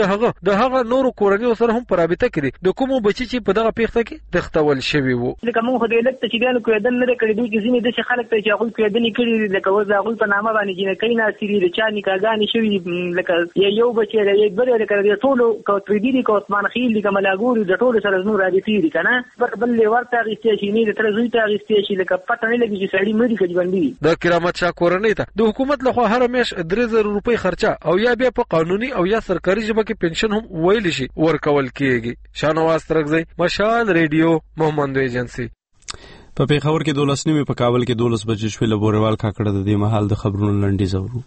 چې هغه د هغه نورو کورنیو سره هم په رابطه کې دي د کومو بچي چې په دغه پیښه کې تختول شوی وو. لکه موږ د الکت چې دانو کویدل نه کړی دوی کې ځینې د خلک ته چې هغه کویدل کړي لکه وځه هغه په نامه باندې جنې کین اثرې د چا نکاګانی شوی لکه یو بچی د یک بل لکه د ټولو کوتریدي د عثمان خیل د ملاګوري د ټولو سره زموږ راځي دي کنه بل ورته غیستې شي نه تر زوی ته غیستې شي لکه پټ نه لګي چې سړی مړي کوي باندې. د کرامت شاه کورنۍ ته د حکومت لخوا هر میاشت 3000 روپۍ خرچه او یا بیا په قانوني او یا سرکاري ژبه کې پنشن هم ویل شي ورکول کیږي. شاهنواز ترغزی، مشال ریډیو، محمد ایجنسی. په پیښور کې 12 نیمه په کابل کې 12 بجې شوې. لبوريوال کاکړه د دې مهال د خبرونو لنډي زورو.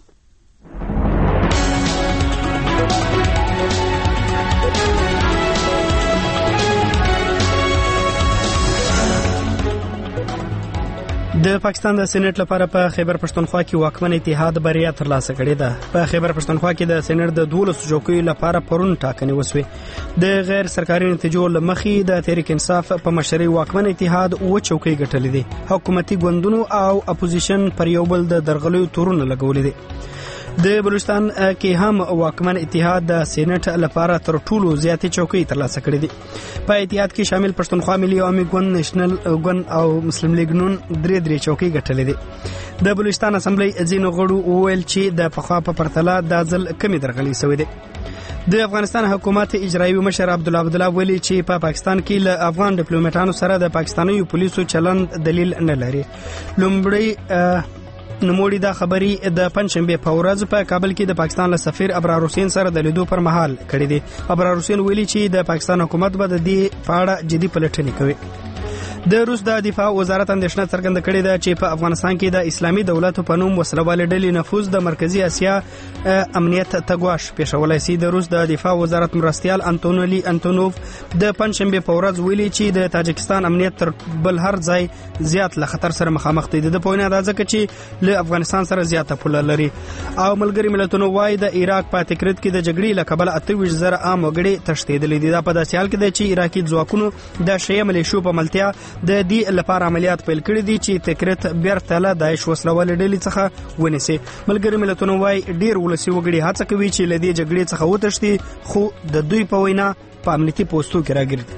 د پاکستان د سېنات لپاره په خیبر پښتونخوا کې واکمن اتحاد بریا ترلاسه کړې ده. په خیبر پښتونخوا کې د سېنات د 12 چوکیو لپاره پرون ټاکنې وسوې. د غیر سرکاري نتیجو لمخې د تحریک انصاف په مشرۍ واکمن اتحاد او چوکۍ ګټلې دي. حکومتي ګوندونو او اپوزیشن پر یو بل د درغلیو تورونه لګولې دي. د بلوچستان کې هم واکمن اتحاد د سېنات لپاره تر ټولو زیاتې چوکۍ ترلاسه کړې دي. په اتحاد کې شامل پښتونخوا ملي عوامي ګوند، نېشنل ګوند او مسلم لیگ نون درې چوکۍ ګټلې دي. د بلوچستان اسمبلی ځینو غړو وویل چې د پخوا په پرتله د ځل کمی درغلي شوې ده. د افغانستان حکومت اجرایي مشر عبدالله ویلي چې په پاکستان کې له افغان ډیپلوماټانو سره د پاکستاني پولیسو چلند دلیل نه لري. لومړی نموړي دا خبري د پنځشنبه په ورځ په کابل کې د پاکستان له سفیر ابرار حسین سره د لیدو پر مهال کړی دي. ابرار حسین ویلي چې د پاکستان حکومت به د دې په اړه جدي پلټنې کوي. د روس د دفاع وزارت اندېښنه څرګنده کړې ده چې په افغانستان کې د اسلامي دولت په نوم وسلوالې ډلې نفوذ د مرکزی اسیا امنیت ته ګواښ پیښولی سي. د روس د دفاع وزارت مرستیال انټونیلی انټونوف د پنځشنبه په ورځ ویلي چې د تاجکستان امنیت تر بل هر ځای زیات له خطر سره مخامخ دي. د پوینه دا ځکه چې له افغانستان سره زیاته پوله لري. او ملګری ملتونو وايي د عراق په تکریت کې د جګړې له کبله 28,000 عام وګړي تښتېدلي دي. دا په داسې حال کې دی چې عراقي ځواکونو د شیعه ملیشو په ملتیا د دې لپاره عملیات پیل کړي دي چې تکریت بیرته له داعش وسلوالې ډلې څخه ونیسي. ملګری ملتونو وايي ډیر ولسي وګړي هڅه کوي چې له دې جګړې څخه وتښتي، خو د دوی په وینا په امنیتي پوسټو کې راګرځي.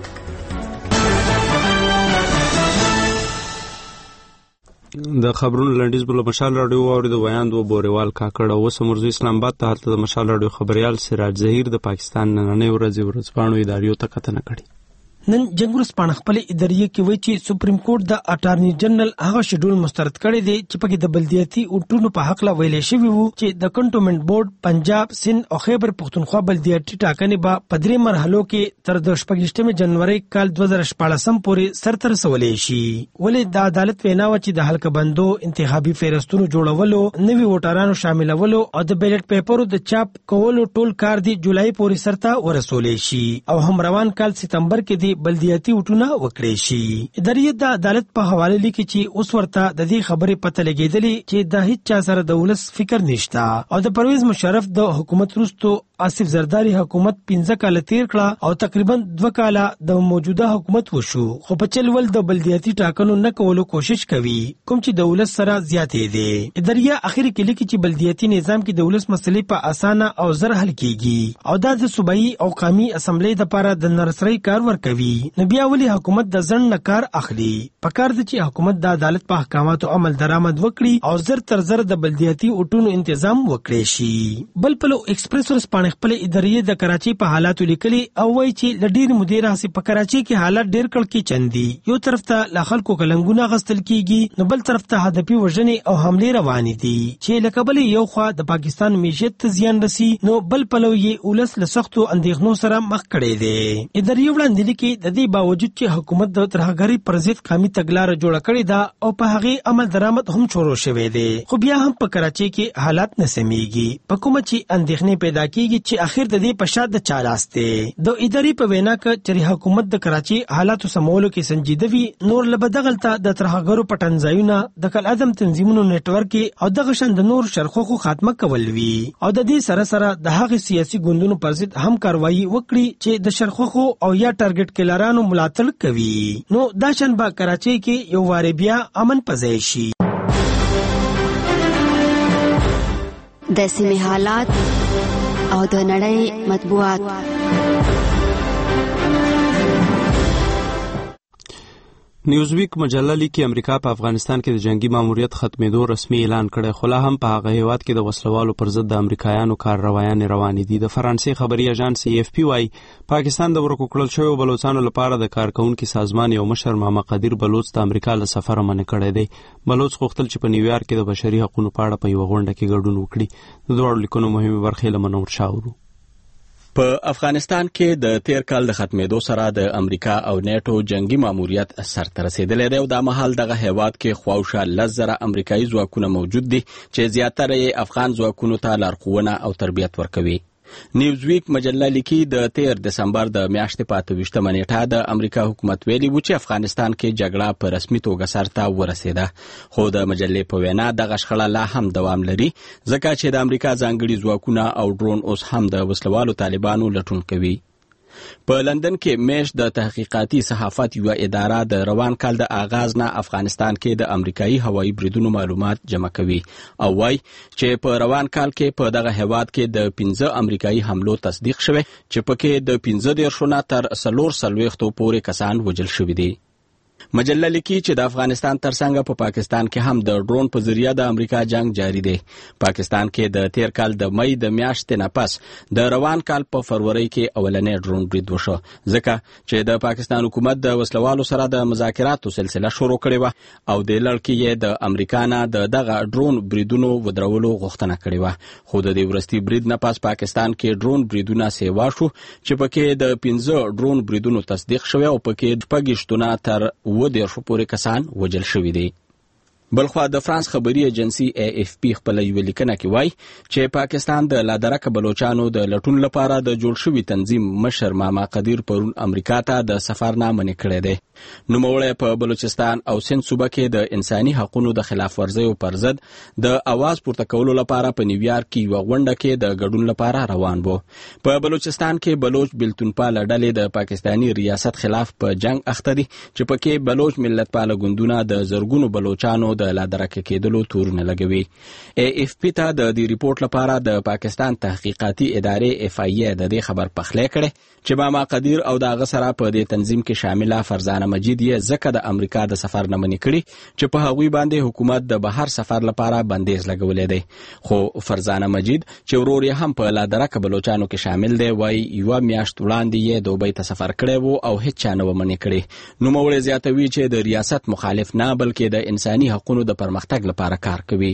د خبرونو لنډیز بل مشال رادیو واوري د ویاند و بوريوال کاکړه و سمرزي اسلام آباد ته هلته د مشال رادیو خبريال سراج ظهیر د پاکستان نننۍ ورځپاڼو اداریو ته کتنه کړې. نن جمهور سپانه خپل ادارې کې وایي چې سپریم کورټ د اټارنی جنرال هغه شیډول مسترد کړی دی چې پکې د بلدیاتي اټونو په حق لا ویلې شوی وو چې د کنټونمنت بورډ پنجاب، سند او خیبر پښتونخوا بلدیاتي ټاکنې به په 3 مرحلو کې تر 28 جنوري کال 2014 پورې سرته رسولې شي. ولې د عدالت وینا و چې د حلقه بندو، انتخابي فهرستونو جوړولو، نوي ووټرانو شاملولو او د بیلټ پیپرو د چاپ کولو ټول کار دی جولای پورې سرته ورسولې شي او هم روان کال سپتمبر کې بلدیاتي وټونه وکړي شي. ادارې د عدالت په حواله لیکي چې اوس ورته د دې خبرې پته لګېدلې چې د هیڅ چا سره د ولس فکر نشته او د پرویز مشرف د حکومت وروسته آصف زرداری حکومت 15 کال تیر کړه او تقریبا 2 کال د موجوده حکومت وشو، خو په چلول د بلدیاتي ټاکنو نه کولو کوشش کوي کوم چې د ولس سره زیاتې دي. ادارې اخر کې لیکي چې بلدیاتي نظام کې د ولس مسلې په اسانه او زر حل کیږي او د صوبایي او قومي اسمبلی لپاره د نرسري کار ورکوي. نو بیا ولې حکومت د ځن نه کار اخلي؟ پکار دي چې حکومت د عدالت په احکاماتو عمل درآمد وکړي او زر تر زر د بلدیاتي وټونو تنظیم وکړي شي. بل پلو ایکسپریس ورسپانه خپل ادارې د کراچي په حالاتو لیکلي او وایي چې د ډیر مدیر هسي په کراچي کې حالات ډیر کړکې چندي. یو طرف ته لا خلکو کلنګونه غستل کیږي، نو بل طرف ته هدفي وژنې او حمله روانې دي چې لکه بل یو خوا د پاکستان معیشت ته زیان رسي، نو بل پلو یې ولس له سختو اندېښنو سره مخ کړي دي. ادارې وړاندې لیکي د دې باوجود چې حکومت د ترهګری پر ضد قومي تګلارې جوړه کړې ده او په هغه عمل درآمد هم شروع شوی دی، خو بیا هم په کراچي کې حالات نه سمېږي. په کومه چې اندېښنې پیدا کیږي چې اخر د دې په شاته د چالاسته د ادارې په وینا کې چې حکومت د کراچي حالاتو سمولو کې سنجیده وي، نور لبدغلته د ترهګرو پټنځایونه د کل عدم تنظیمونو نتورک او دغه شند نور شرخوخو خاتمه کول وی او د دې سره سره د هغه سیاسي ګوندونو پر ضد هم کاروایی وکړي چې د شرخوخو او یا ټارګټ کلرانو ملاتړ کوي. نو دا شن با کراچي کې یو واره بیا امن پځای شي. د سیمه حالات او د نړۍ مطبوعات. نیوزویک مجله لیکي امریکا په افغانستان کې د جنگي ماموریت ختمېدو رسمي اعلان کړی، خو لا هم په هغه هیواد کې د وسلوالو پر ضد د امریکایانو کارروایانې روانې دي. د فرانسې خبري اژانس AFP وايي پاکستان د ورکو کړل شویو بلوچستانو لپاره د کارکونکو سازمان یو مشر محمد قدیر بلوچ د امریکا له سفر منع کړی دی. بلوچ غوښتل چې په نیویارک کې د بشري حقوقو په اړه په یو غونډه کې ګډون وکړي. د دوه لیکونو مهمه برخې له منور شاورو. په افغانستان کې د تیر کال د ختمېدو سره د امریکا او نیټو جنگي ماموریت سرته رسیدلی دی او د مهال دغه هیواد کې خواوشا 10,000 امریکایي ځواکونه موجود دي چې زیاتره یې افغان ځواکونو ته لارښوونه او تربیت ورکوي. نیوزویک مجله لیکي د 13 دسمبر د میاشتې په 28 نیټه د امریکا حکومت ویلي و چې افغانستان کې جګړه په رسمي توګه سرته ورسېده، خو د مجلې په وینا دغه شخړه لا هم دوام لري ځکه چې د امریکا ځانګړي ځواکونه او ډرون اوس هم د وسلوالو طالبانو لټون کوي. په لندن کې میش د تحقیقاتي صحافت یو اداره د روان کال د آغاز نه افغانستان کې د امریکایي هوایي بریدونو معلومات جمع کوي او وایي چې په روان کال کې په دغه هیواد کې د 15 امریکایي حملو تصدیق شوه چې پکې د 15 نه تر 440 پورې کسان وژل شوي دي. مجله لیکي چې د افغانستان ترڅنګ په پاکستان کې هم د ډرون په ذریعہ د امریکا جنگ جاری دی. پاکستان کې د تیر کال د مئی د میاشتې نه پس د روان کال په فروری کې اولنې ډرون برید وشو ځکه چې د پاکستان حکومت د وسلوالو سره د مذاکراتو سلسله شروع کړې و او د لړ کې یې د امریکا نه دغه ډرون بریدونو ودرولو غوښتنه کړې و، خو د دې ورستي برید نه پس پاکستان کې ډرون بریدونه سیوا شو چې پکې د 15 ډرون بریدونو تصدیق شوه او پکې 15 تر 10 پورې کسان وژل شوي دي. بلخوا د فرانس خبري ایجنسی AFP خپل یو لیکنه کې وایي چې پاکستان د لادرکه بلوچستانو د لټون لپاره د جوړ شوي تنظیم مشر محمد قدیر پرون امریکا ته د سفرنامه منع کړې ده. نوموړی په بلوچستان او سند صوبه کې د انساني حقوقو د خلاف ورزیو پر ضد د आवाज پورته کولو لپاره په نیویارک کې یو غونډه کې د ګډون لپاره روان وو. په بلوچستان کې بلوچ بلتونپال ډلې د پاکستانی ریاست خلاف په جنگ اخته دي چې پکې بلوچ ملتپال ګوندونه د زرګونو بلوچانو د لادرکه کېدلو تورونه لګوي. AFP ته د دې ریپورت لپاره د پاکستان تحقیقاتي ادارې FIA د دې خبر پخلی کړي چې محمد قدیر او د هغه سره په دې تنظیم کې شامله فرزانه مجید یې ځکه د امریکا د سفر نه منع کړي چې په هغوی باندې حکومت د بهر سفر لپاره بندیز لګولې دی. خو فرزانه مجید چې ورور یې هم په لادرکه بلوچانو کې شامل دی وایي یو میاشت وړاندې یې دوبۍ ته سفر کړی وو او هیڅ چا نه و منع کړی. نوموړی زیاتوي چې د ریاست مخالف نه بلکې د انساني حقوقو د پرمختګ لپاره کار کوي.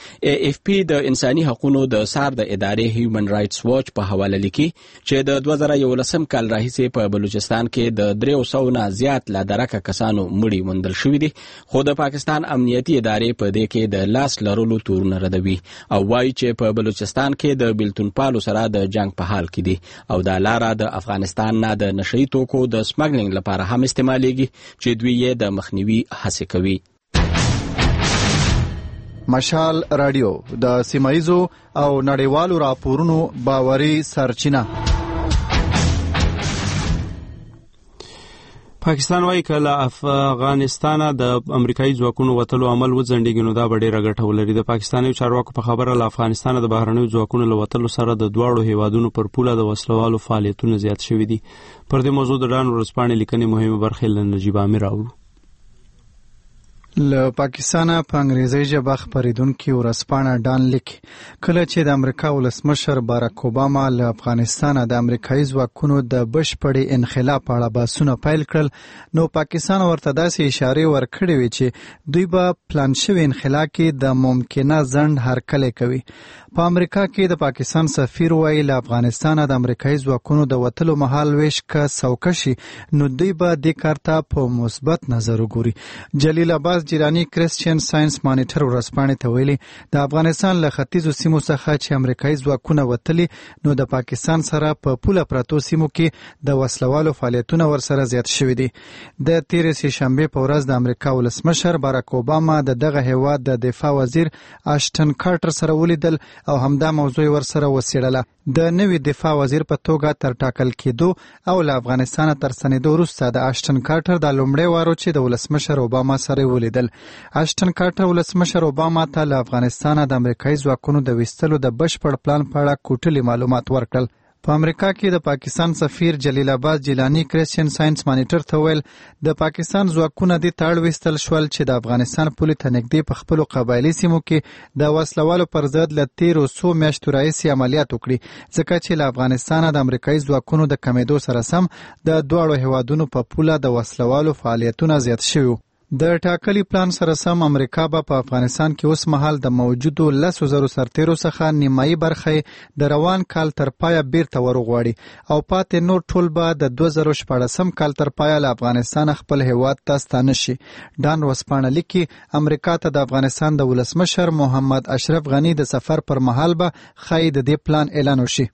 AFP د انساني حقوقو د سار د ادارې هیومن رائټس واچ په حواله لیکي چې د 2011 کال راهیسې په بلوچستان کې د 300 نه زیات لادرکه کسانو مړي موندل شوي دي، خو د پاکستان امنیتي ادارې په دې کې د لاس لرلو تورونه ردوي او وایي چې په بلوچستان کې د بلتونپالو سره د جنگ په حال کې دي او دا لاره د افغانستان نه د نشئی توکو د سمګلینګ لپاره هم استعمالېږي چې دوی یې د مخنیوي هڅه کوي. مشال رادیو د سیمایزو او نړیوالو راپورونو باوري سرچینه. پاکستان وايي کله افغانستان د امریکایي ځواکونو وتلو عمل وځنډیږي نو دا به ډېره ګټه ولري. د پاکستاني چارواکو په خبره له افغانستان د بهرنیو ځواکونو له وتلو سره د دواړو هیوادونو پر پوله د وسلوالو فعالیتونه زیات شوي دي. پر دې موضوع د ډان ورځپاڼې لیکنې مهمه برخې له نجیب امیر راوړو. له پاکستانه په انګریزي ژبه خبرېدونکي ورځپاڼه ډان لیکي کله چې د امریکا ولسمشر باراک اوباما له افغانستانه د امریکایي ځواکونو د بشپړې انخلا په اړه بحثونه پیل کړل نو پاکستان ورته داسې اشارې ورکړې وې چې دوی به پلان شوي انخلا کې د ممکنه ځنډ هرکلی کوي. په امریکا کې د پاکستان سفیر وایي له افغانستانه د امریکایي ځواکونو د وتلو مهال ویش که سوکشي نو دوی به دې کار ته په مثبت نظر وګوري. جلیل عباس جیرانی کرسچین ساينس مانیټر ورځپاڼې ته ویلي د افغانستان له ختیځو سیمو څخه چې امریکایي ځواکونه وتلي نو د پاکستان سره په پوله پرتو سیمو کې د وسلوالو فعالیتونه ورسره زیات شوي دي. د تېرې سهشنبې په ورځ د امریکا ولسمشر باراک اوباما د دغه هیواد د دفاع وزیر آشټن کارټر سره ولیدل او همدا موضوع ورسره وڅېړله. د نوي دفاع وزیر په توګه تر ټاکل کېدو او له افغانستانه تر ستنېدو وروسته د آشټن کارټر د لومړی وارو چې د ولسمشر اوباما سره ولیدل ولیدل. اشټن کارټر ولسمشر اوباما ته له افغانستان د امریکایي ځواکونو د ویستلو د بشپړ پلان په اړه کوټلي معلومات ورکړل. په امریکا کې د پاکستان سفیر جلیل عباس جیلانی کرسچین ساينس مانیټر ته ویل د پاکستان ځواکونه د تاړ وستل شول چې د افغانستان پولې ته نږدې په خپل قبایلی سیمو کې د وسلوالو پر ضد له 1300 میاشتو راهیسې عملیات وکړي ځکه چې له افغانستان د امریکایي ځواکونو د کمیدو سره سم د دواړو هیوادونو په پوله د وسلوالو فعالیتونه زیات شوي. د ټاکلي پلان سره سم امریکا به په افغانستان کې اوس مهال د موجودو 10,000 سرتیرو څخه نیمایي برخه د روان کال تر پایه بیرته ورغواړي او پاتې نور ټول به د 2014 کال تر پایه له افغانستان خپل هیواد ته ستانه شي. ډان ورسپانه لیکي امریکا ته د افغانستان د ولسمشر محمد اشرف غنی د سفر پر مهال به خای د دې پلان اعلان وشي.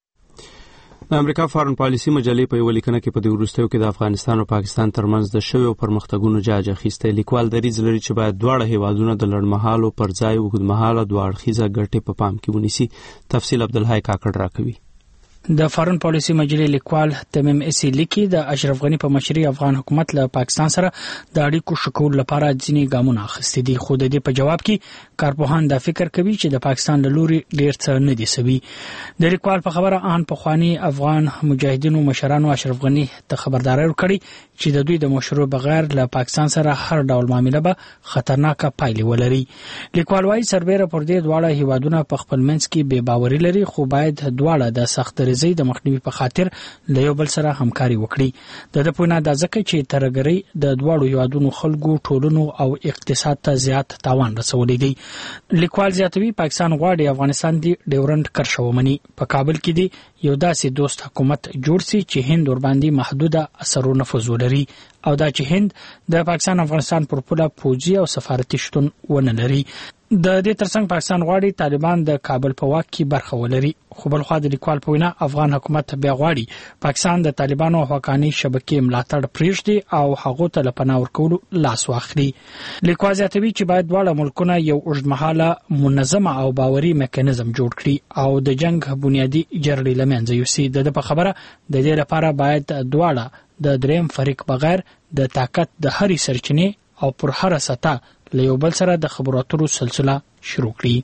د امریکا فارن پالیسي مجلې په یو لیکنه کې په دې وروستیو کې د افغانستان او پاکستان ترمنځ د شویو پرمختګونو جاج اخیستی. لیکوال دریځ لري چې باید دواړه هیوادونه د لړمحالو پر ځای اوږدمهاله دوه اړخیزه ګټې په پام کې ونیسي. تفصیل عبدالحی کاکړ راکوي. د فارن پالیسي مجلې لیکوال تمیم اسی لیکي د اشرف غنی په مشرۍ افغان حکومت له پاکستان سره د اړیکو ښه کولو لپاره ځینې ګامونه اخیستي دي، خو د دې په جواب کې کارپوهان دا فکر کوي چې د پاکستان له لوري ډېر څه نه دي سوي. د لیکوال په خبره ان پخواني افغان مجاهدینو مشرانو اشرف غنی ته خبرداري ورکړي چې د دوی د مشورو بغیر له پاکستان سره هر ډول معامله به خطرناکه پایلې ولري. لیکوال وايي سربېره پر دې دواړه هیوادونه په خپل منځ کې بې باوري لري، خو باید دواړه د سخت د مخنیوي په خاطر له یو بل سره همکاري وکړي. د پوینا د ځکه چې ترګری د دواړو هیوادونو خلکو ټولنو او اقتصاد ته زیات تاوان رسولی دی. لیکوال زیاتوي پاکستان غواړي افغانستان دی ډیورنډ کرښه ومني، په کابل کې دی یو داسې دوست حکومت جوړ سي چې هند ور باندې محدوده اثر او نفوذ ولري او دا چې هند د پاکستان افغانستان پر پوله پوځي او سفارتي شتون ونه لري. د دې ترڅنګ پاکستان غواړي طالبان د کابل په واک کې برخه ولري، خو بل خو د لیکوال په وینا افغان حکومت بیا غواړي پاکستان د طالبانو حقانی شبکې ملاتړ پرېږدي او هغه ته لپاره ورکول لاس واخلي. لیکوال زیاتوي چې باید دواړه ملکونه یو اوږدمهاله منظمه او باوري میکانیزم جوړ کړي او د جنگ بنیادی جرړې لمنځه یوسي. د په خبره د دې لپاره باید دواړه د دریم فریق بغیر د طاقت د هرې سرچینې او پر هر سطح له یو بل سره د خبرو اترو سلسله شروع کړي.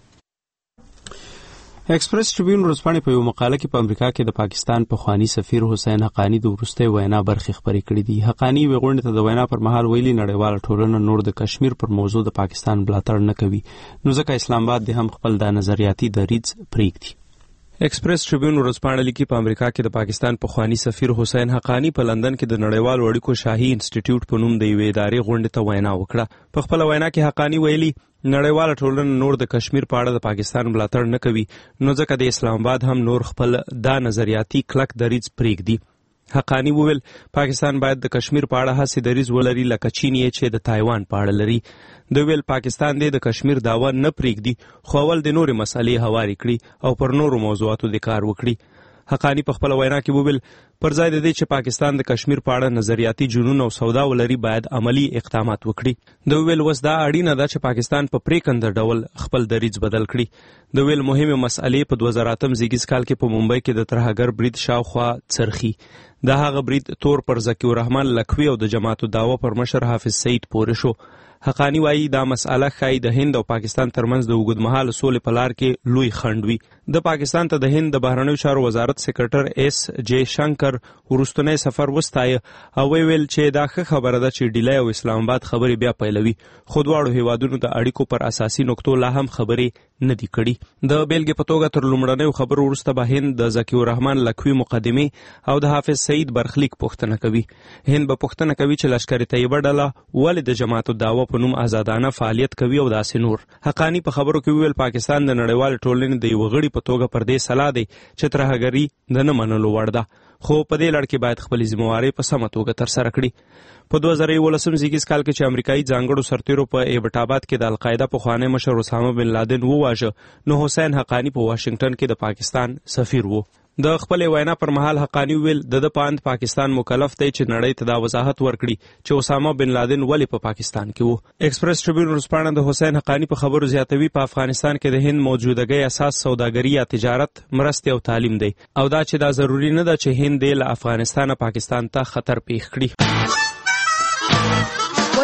ایکسپریس ټریبیون ورځپاڼې په یو مقاله کې په امریکا کې د پاکستان پخوانی سفیر حسین حقانی د وروستۍ وینا برخې خبرې کړې دي. حقانی وغونډې ته د وینا پر مهال ویلي نړیواله ټولنه نور د کشمیر پر موضوع د پاکستان ملاتړ نه کوي، نو ځکه اسلام آباد د هم خپل د نظریاتي دریځ پرېږدي. ایکسپریس ټریبیون ورځپاڼه لیکي په امریکا کې د پاکستان پخوانی سفیر حسین حقانی په لندن کې د نړیوالو اړیکو شاهي انسټیټیوټ په نوم د یوې ادارې غونډې ته وینا وکړه. په خپل وینا کې حقانی ویلي نړیواله ټولنه نور د کشمیر په اړه د پاکستان ملاتړ نه کوي، نو ځکه د اسلام آباد هم نور خپل دا نظریاتي کلک دریځ پرېږدي. حقانی وویل پاکستان باید د کشمیر په اړه هڅې دریځ ولري لکه چین یې چې د تایوان په اړه لري. دوی ویل پاکستان د کشمیر دعوا نه پرېږدي، خو اول د نورې مسلې هواري کړي او پر نورو موضوعاتو د کار وکړي. حقانی په خپل وینا کې وویل پر ځای د دې چې پاکستان د کشمیر په اړه نظریاتي جنون او سودا ولري باید عملی اقدامات وکړي. دوی ویل وس دا اړینه ده چې پاکستان په پریکنده ډول خپل دریځ بدل کړي. دوی ویل مهمه مسئلې په 2008 زیږیز کال کې په ممبئی کې د ترهګر برید شاوخوا څرخي. دا هغه برید تور پر ذکی الرحمن لکوي او د جماعت الدعوه پر مشر حافظ سعید پورې شو. حقانی وایي دا مسأله ښایي د هند او پاکستان ترمنځ د اوږدمهاله سولې په لار کې لوی خنډ وي. د پاکستان ته د هند د بهرنیو چارو وزارت سکرټر ایس جے شنکر وروستنی سفر وستایه او ویل چې دا ښه خبره ده چې ډیلی او اسلام آباد خبرې بیا پیلوي، خو دواړو هیوادونو د اړیکو پر اساسي نقطو لا هم خبرې نه دي کړي. د بیلګې په توګه تر لومړنیو خبرو وروسته به هند د ذکی الرحمن لکوي مقدمې او د حافظ سعید برخلیک پوښتنه کوي. هند به پوښتنه کوي چې لشکر طیبه ډله ولې د جماعت الدعوه په نوم آزادانه فعالیت کوي او داسې نور. حقانی په خبرو کې ویل پاکستان د نړیوال ټولنې د یو غړي په توګه پر دې سلا دی چې ترهګري د نه منلو وړ ده، خو په دې لړ کې باید خپل ذمہواري په سمه توګه ترسره کړي. په 2018 زیږیز کال کې چې امریکایي ځانګړو سرتیرو په ایبټ آباد کې د القاعده پخوانی مشر اسامه بن لادن وواژه، نو حسین حقانی په واشنگټن کې د پاکستان سفیر وو. د خپل وینا پر مهال حقانی ویل د پاند پاکستان مکلف دی چې نړۍ ته دا وضاحت ورکړي چې اسامه بن لادن ولې په پاکستان کې وو. ایکسپریس ټریبیون ورځپاڼه د حسین حقانی په خبرو زیاتوي په افغانستان کې د هند موجودګۍ اساس سوداګري یا تجارت، مرستې او تعلیم دی او دا چې دا ضروری نه ده چې هند له افغانستان پاکستان ته خطر پیښ کړي.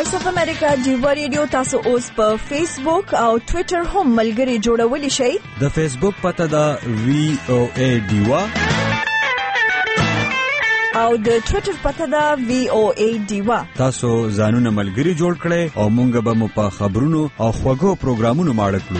وایس اف امریکا ډیوا ریډیو تاسو اوس په فیسبوک او ټوئیټر هم ملګري جوړولی شئ. د فیسبوک پته دا VOA ډیوا او د ټوئیټر پته دا VOA ډیوا. تاسو ځانونه ملګري جوړ کړئ او مونږ به مو په خبرونو او خوږو پروګرامونو ماړه کړو.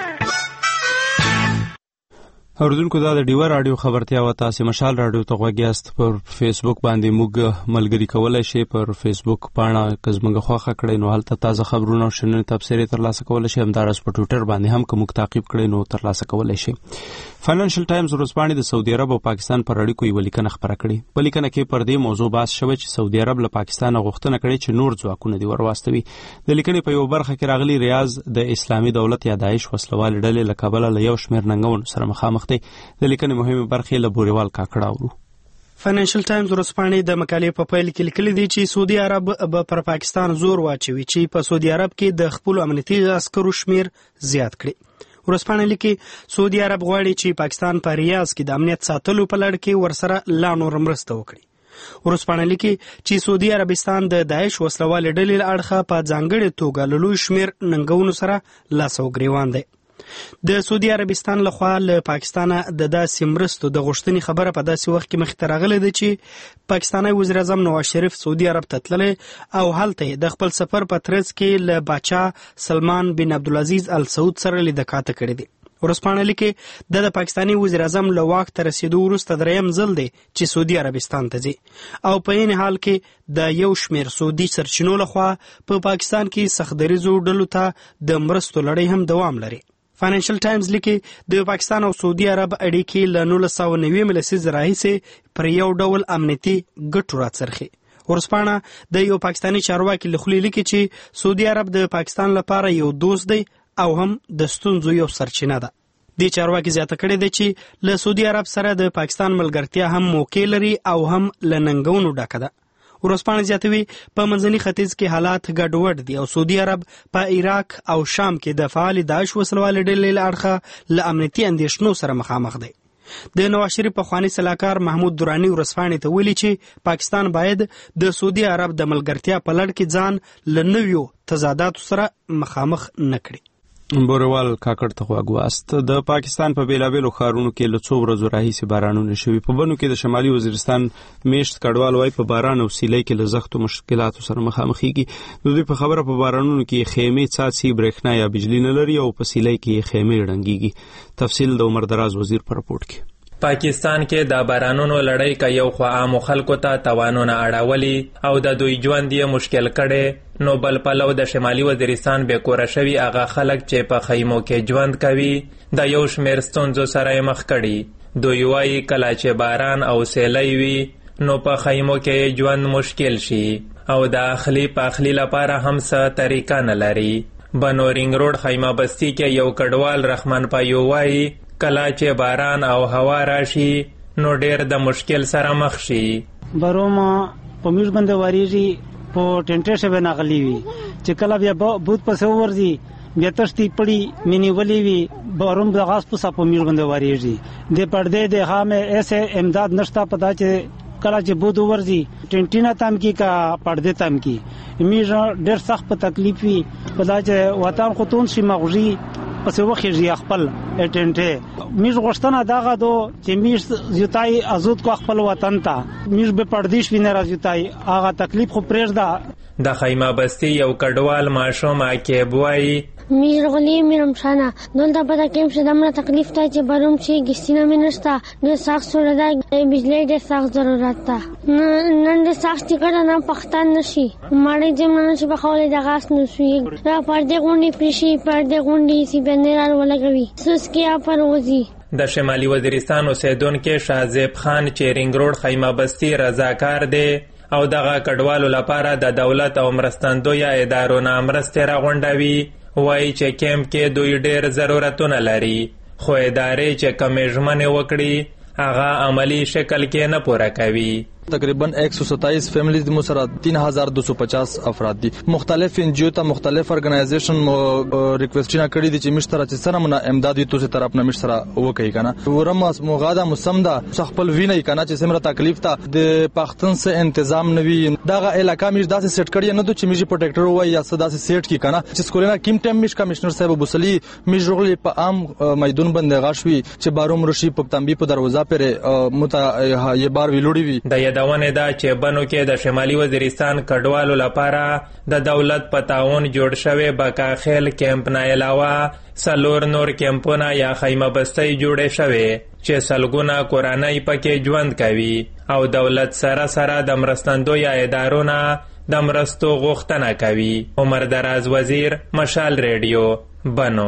اوردونکو دا د ډیوا رادیو خبرتیا و تاسو مشال رادیو ته غوږیاست. پر فیسبوک باندې موږ ملګری کولای شئ. پر فیسبوک پاڼه کزمنګ خوخه کړئ نو هلته تازه خبرونه او شننې تبصرې ترلاسه کولای شئ. همدارس په ټوئیټر باندې هم کوم تعقیب کړئ نو ترلاسه کولای شئ. فاینانشل ټایمز ورځپاڼې د سعودي عرب او پاکستان پر اړیکو یو لیکنه خبره کړې. په لیکنه کې پر دې موضوع بحث شوی چې سعودي عرب له پاکستان غوښتنه کړې چې نور ځواکونه دی ورواستوي. د لیکنې په یو برخه کې راغلي ریاض د اسلامي دولت یا داعش وسلوال ډلې له کابل له یو شمېر ننګونو سره مخامخ دي. د لیکنې مهمه برخه له بوريوال کاکړه اورو. فاینانشل ټایمز ورځپاڼې د مقالې په پیل کې لیکلي دي چې سعودي عرب به پر پاکستان زور واچوي چې په سعودي عرب کې د خپل امنیتي عسکرو شمیر زیات کړي. ورځپاڼه لیکي سعودي عرب غواړي چې پاکستان په ریاض کې د امنیت ساتلو په لړ کې ورسره لا نور مرسته وکړي. ورځپاڼه لیکي چې سعودي عربستان د داعش وسلوال ډلې له اړخه په ځانګړې توګه له لوی شمیر ننګونو سره لاس او ګریوان دی. د سعودي عربستان لخوا له پاکستان د داسې مرستو د غوښتنې خبره په داسې وخت کې مخې ته راغله ده چې پاکستاني وزیر اعظم نواز شریف سعودي عرب ته تللی او هلته د خپل سفر په ترڅ کې له باچا سلمان بن عبدالعزیز ال سعود سره لیدکاته کړې دي. ورځپاڼه لیکي د پاکستاني وزیر اعظم له واک ته رسیدو وروسته دریم ځل دی چې سعودي عربستان ته ځي او په عین حال کې د یو شمېر سعودي سرچینو لخوا په پاکستان کې سختدریزو ډلو ته د مرستو لړۍ هم دوام لري. فاینانشل ټایمز لیکي د پاکستان او سعودي عرب اړیکې له 1990 لسیزې راهیسې پر یو ډول امنیتي ګټو راڅرخي. ورځپاڼه د یو پاکستاني چارواکي له خولې لیکي چې سعودي عرب د پاکستان لپاره یو دوست دی او هم د ستونزو یو سرچینه ده. دې چارواکي زیاته کړې ده چې له سعودي عرب سره د پاکستان ملګرتیا هم موقع لري او هم له ننګونو ډکه ده. ورځپاڼه زیاتوي په منځني ختیځ کې حالات ګډوډ دي او سعودي عرب په عراق او شام کې د فعال داعش وسلوال ډلې له اړخه له امنیتي اندېښنو سره مخامخ دی. د نواز شریف پخوانی سلاکار محمود درانی ورځپاڼې ته ویلي چې پاکستان باید د سعودي عرب د ملګرتیا په لړ کې ځان له نویو تضاداتو سره مخامخ نه کړي. بوريوال کاکړ ته غواست. د پاکستان په بیلابیلو ښارونو کې له څو ورځو راهیسې بارانونه شوي. په بنو کې د شمالي وزیرستان میشت کډوال وای په باران او سیلۍ کې له سختو مشکلاتو سره مخامخېږي. د دوی په خبره په بارانونو کې خیمې څاڅي برېښنا یا بجلی نه لري او په سیلۍ کې خیمې ړنګېږي. تفصیل د عمر دراز وزیر په رپورټ کې. پاکستان کې د بارانونو لړۍ کې یو خوا عام خلکو ته توانونه اړولي او د دوی ژوند یې مشکل کړي، نو بل پلو د شمالي وزیرستان بې کوره شوي هغه خلک چې په خیمو کې ژوند کوي د یو شمېر ستونزو سره یې مخ کړي. دوی وایي کله چې باران او سیلۍ وي نو په خیمو کې ژوند مشکل شي او د اخلي پاخلي لپاره هم څه طریقه نه لري. بنو رینګ روډ خیمه بستي کې یو کډوال رحمان پایو وایي کله چې باران او هوا راشي نو ډېر د مشکل سره مخ شي. بروما په میږ باندې واریږي په ټنټه شوه ناغلی وي چې کله بیا بوت پسې ورځي بیا تشتي پړي مینی ولي وي بروم د غاس په صاحب میږ باندې واریږي د پردې د هامه ایسه امداد نشتا پتا چې کله چې بوت ورځي ټنټینا تام کی کا پردې تام کی میږ ډېر سخت په تکلیف وي پدا چې وطن خطون شي مغزي پس وخیږي خپل اټنټه میږ غشتنه داغه دو چې میږ زیاتای ازود کو خپل وطن ته میږ به پردیش ویني راځي هغه تکلیف خو پرېږده. د خیمه بستي یو کډوال ماشوم عقیب وایي میر غلی میرم شانه دلته پتا کېم چې دمره تکلیف ته چې بروم چې ګستینه مې نشته ډېر سخت سوړه ده بجلی ډېر سخت ضرورت ده نن ډېر سخت ټکټ نه پښتان نشي ماړی جم نه شي بخولې د غاس نه سوي را پردې غونډې پرشي پردې غونډې سی بنرال ولګوي سسکیا پروزي. د شمالي وزیرستان اوسیدونکو شاهزیب خان چې رینګ روډ خیمه بستي رضاکار دی او دغه کډوالو لپاره د دولت او مرستندویه ادارو نه مرستې راغونډوي. وایي چې کیمپ کې دوی ډېر ضرورتونه لري خو ادارې چې کمې ژمنې وکړي هغه عملی شکل کې نه پوره کوي. تقریبا 127 فیملیز د مسره 3250 افراد دي. مختلف انجیو ته مختلف ارګنایزیشن ریکویسټونه کړی دي چې مشترک چې سره مونږ امداد وي توسه طرف نه مشترک وکړي کنه ورماس مغاده مسمدا خپل ویني کنه چې سمره تکلیف ته د پښتون سره تنظیم نوي دغه علاقہ مش داسې سیټ کړی نه چې مجي پروټیکټر وای یا داسې سیټ کی کنه چې سکولنا کیم ټیم مش کمشنر صاحب بوسلی مش رغلی په عام میدان باندې غاښوي چې باروم رشي په تنبیه په دروازه پر متا یې بار ویلوړي وي. د یادونه ده چې بنو کې د شمالي وزیرستان کډوالو لپاره د دولت په تعاون جوړ شوی بکاخیل کیمپ نه علاوه سلور نور کیمپونه یا خیمه بستۍ جوړې شوې چې سلګونه کورنۍ پکې ژوند کوي او دولت سره سره د مرستندوی ادارونه د مرستو غوښتنه کوي. عمر دراز وزیر، مشال ریډیو، بنو.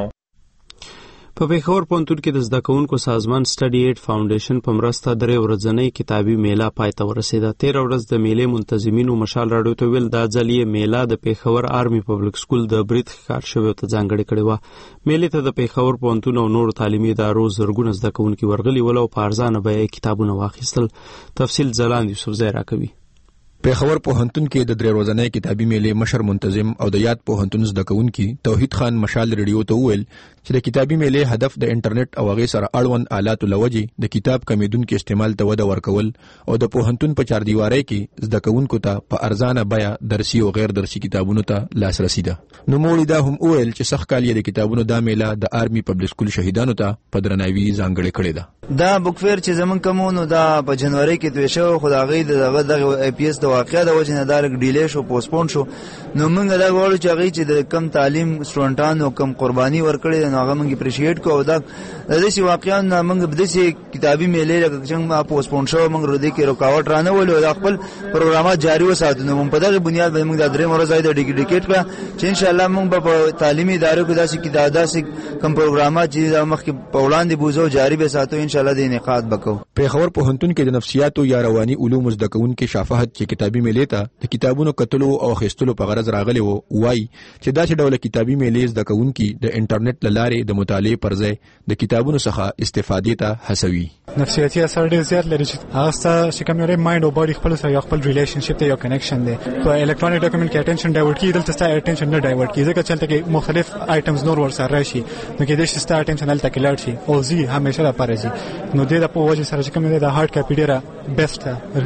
په پیښور پوهنتون کې د زده کوونکو سازمان سټډي ایډ فاونډیشن په مرسته 3 ورځنۍ کتابي میله پای ته ورسېده. 13 ورځ د میلې منتظمینو مشال راډیو ته ویل دا ځل یې میله د پیښور آرمي پبلک سکول د برید ښکار شویو ته ځانګړې کړې وه. میلې ته د پیښور پوهنتون او نورو تعلیمي ادارو زرګونه زده کوونکي ورغلي ول او په ارزانه بیه کتابونه واخیستل. تفصیل ځلاند یوسفزی راکوي. پیښور پوهنتون کې د 3 ورځنۍ کتابي میلې مشر منتظم او د یاد پوهنتون زده کوونکي توحید خان مشال ریډیو ته وویل چې د کتابي میلې هدف د انټرنیټ او هغې سره اړوند آلاتو لوجې د کتاب کمیدونکو استعمال ته وده ورکول او د پوهنتون په چاردیوارۍ کې زده کوونکو ته په ارزانه بیه درسي او غیر درسي کتابونو ته لاسرسي ده. نوموړي دا هم وویل چې سخت کال یې د کتابونو دا میله د آرمي پبلک سکول شهیدانو ته په درناوي ځانګړې کړې ده. دا بوک فیر چې زمون کومونو دا په جنوري کې دوی شو خو دا غي دغه ای پی اس د واقعیا د وجه نه دالک ډیلی شو پوسټپون شو. نو موږ دا غواړو چې غي چې د کم تعلیم سټوډنټانو کم قرباني ورکړي نو هغه موږ اپریشیټ کوو. دا د دې واقعیا موږ د دې کتابي میلې لکه څنګه پوسټپون شو موږ ردی کې رکاوټ رانه ولې د خپل پروګرامات جاری وساتو. نو په دغه بنیاد باندې موږ د 3 ورځې د ډیکټ کړه چې ان شاء الله موږ په تعلیمي ادارو کې داسې کتابداسې کم پروګرامات چې مخکې په وړاندې بوزو جاری به ساتو ان شاء الله د انعقاد وکړو. پیښور پوهنتون کې د نفسیات او یا رواني علوم زده کوونکو شفاهت چې کتابي میلې ته د کتابونو کتلو او خستلو په غرض راغلي وو وای چې دا چې ډول کتابي میلې زده کوونکو د انټرنیټ لاره د مطالعه پر ځای د کتابونو څخه استفادې ته هڅوي. نفسیاتي اثر ډېر زیات لري چې هغه چې کوم یو مایند او باډي خپل سره خپل ریلیشنشپ ته یو کنیکشن دی. په الکترونیک ډاکومنټ کې اټینشن ډایورټ کیږي دلته ستاسو اټینشن نه ډایورټ کیږي ځکه چې دلته مختلف آیټمز نور ورسره راشي نو کې د ستاسو اټینشن دلته کې لاړ شي او زی همیشه لپاره زی نو د په وجه سره چې کوم دی د هارد کاپی ډیره بیسټ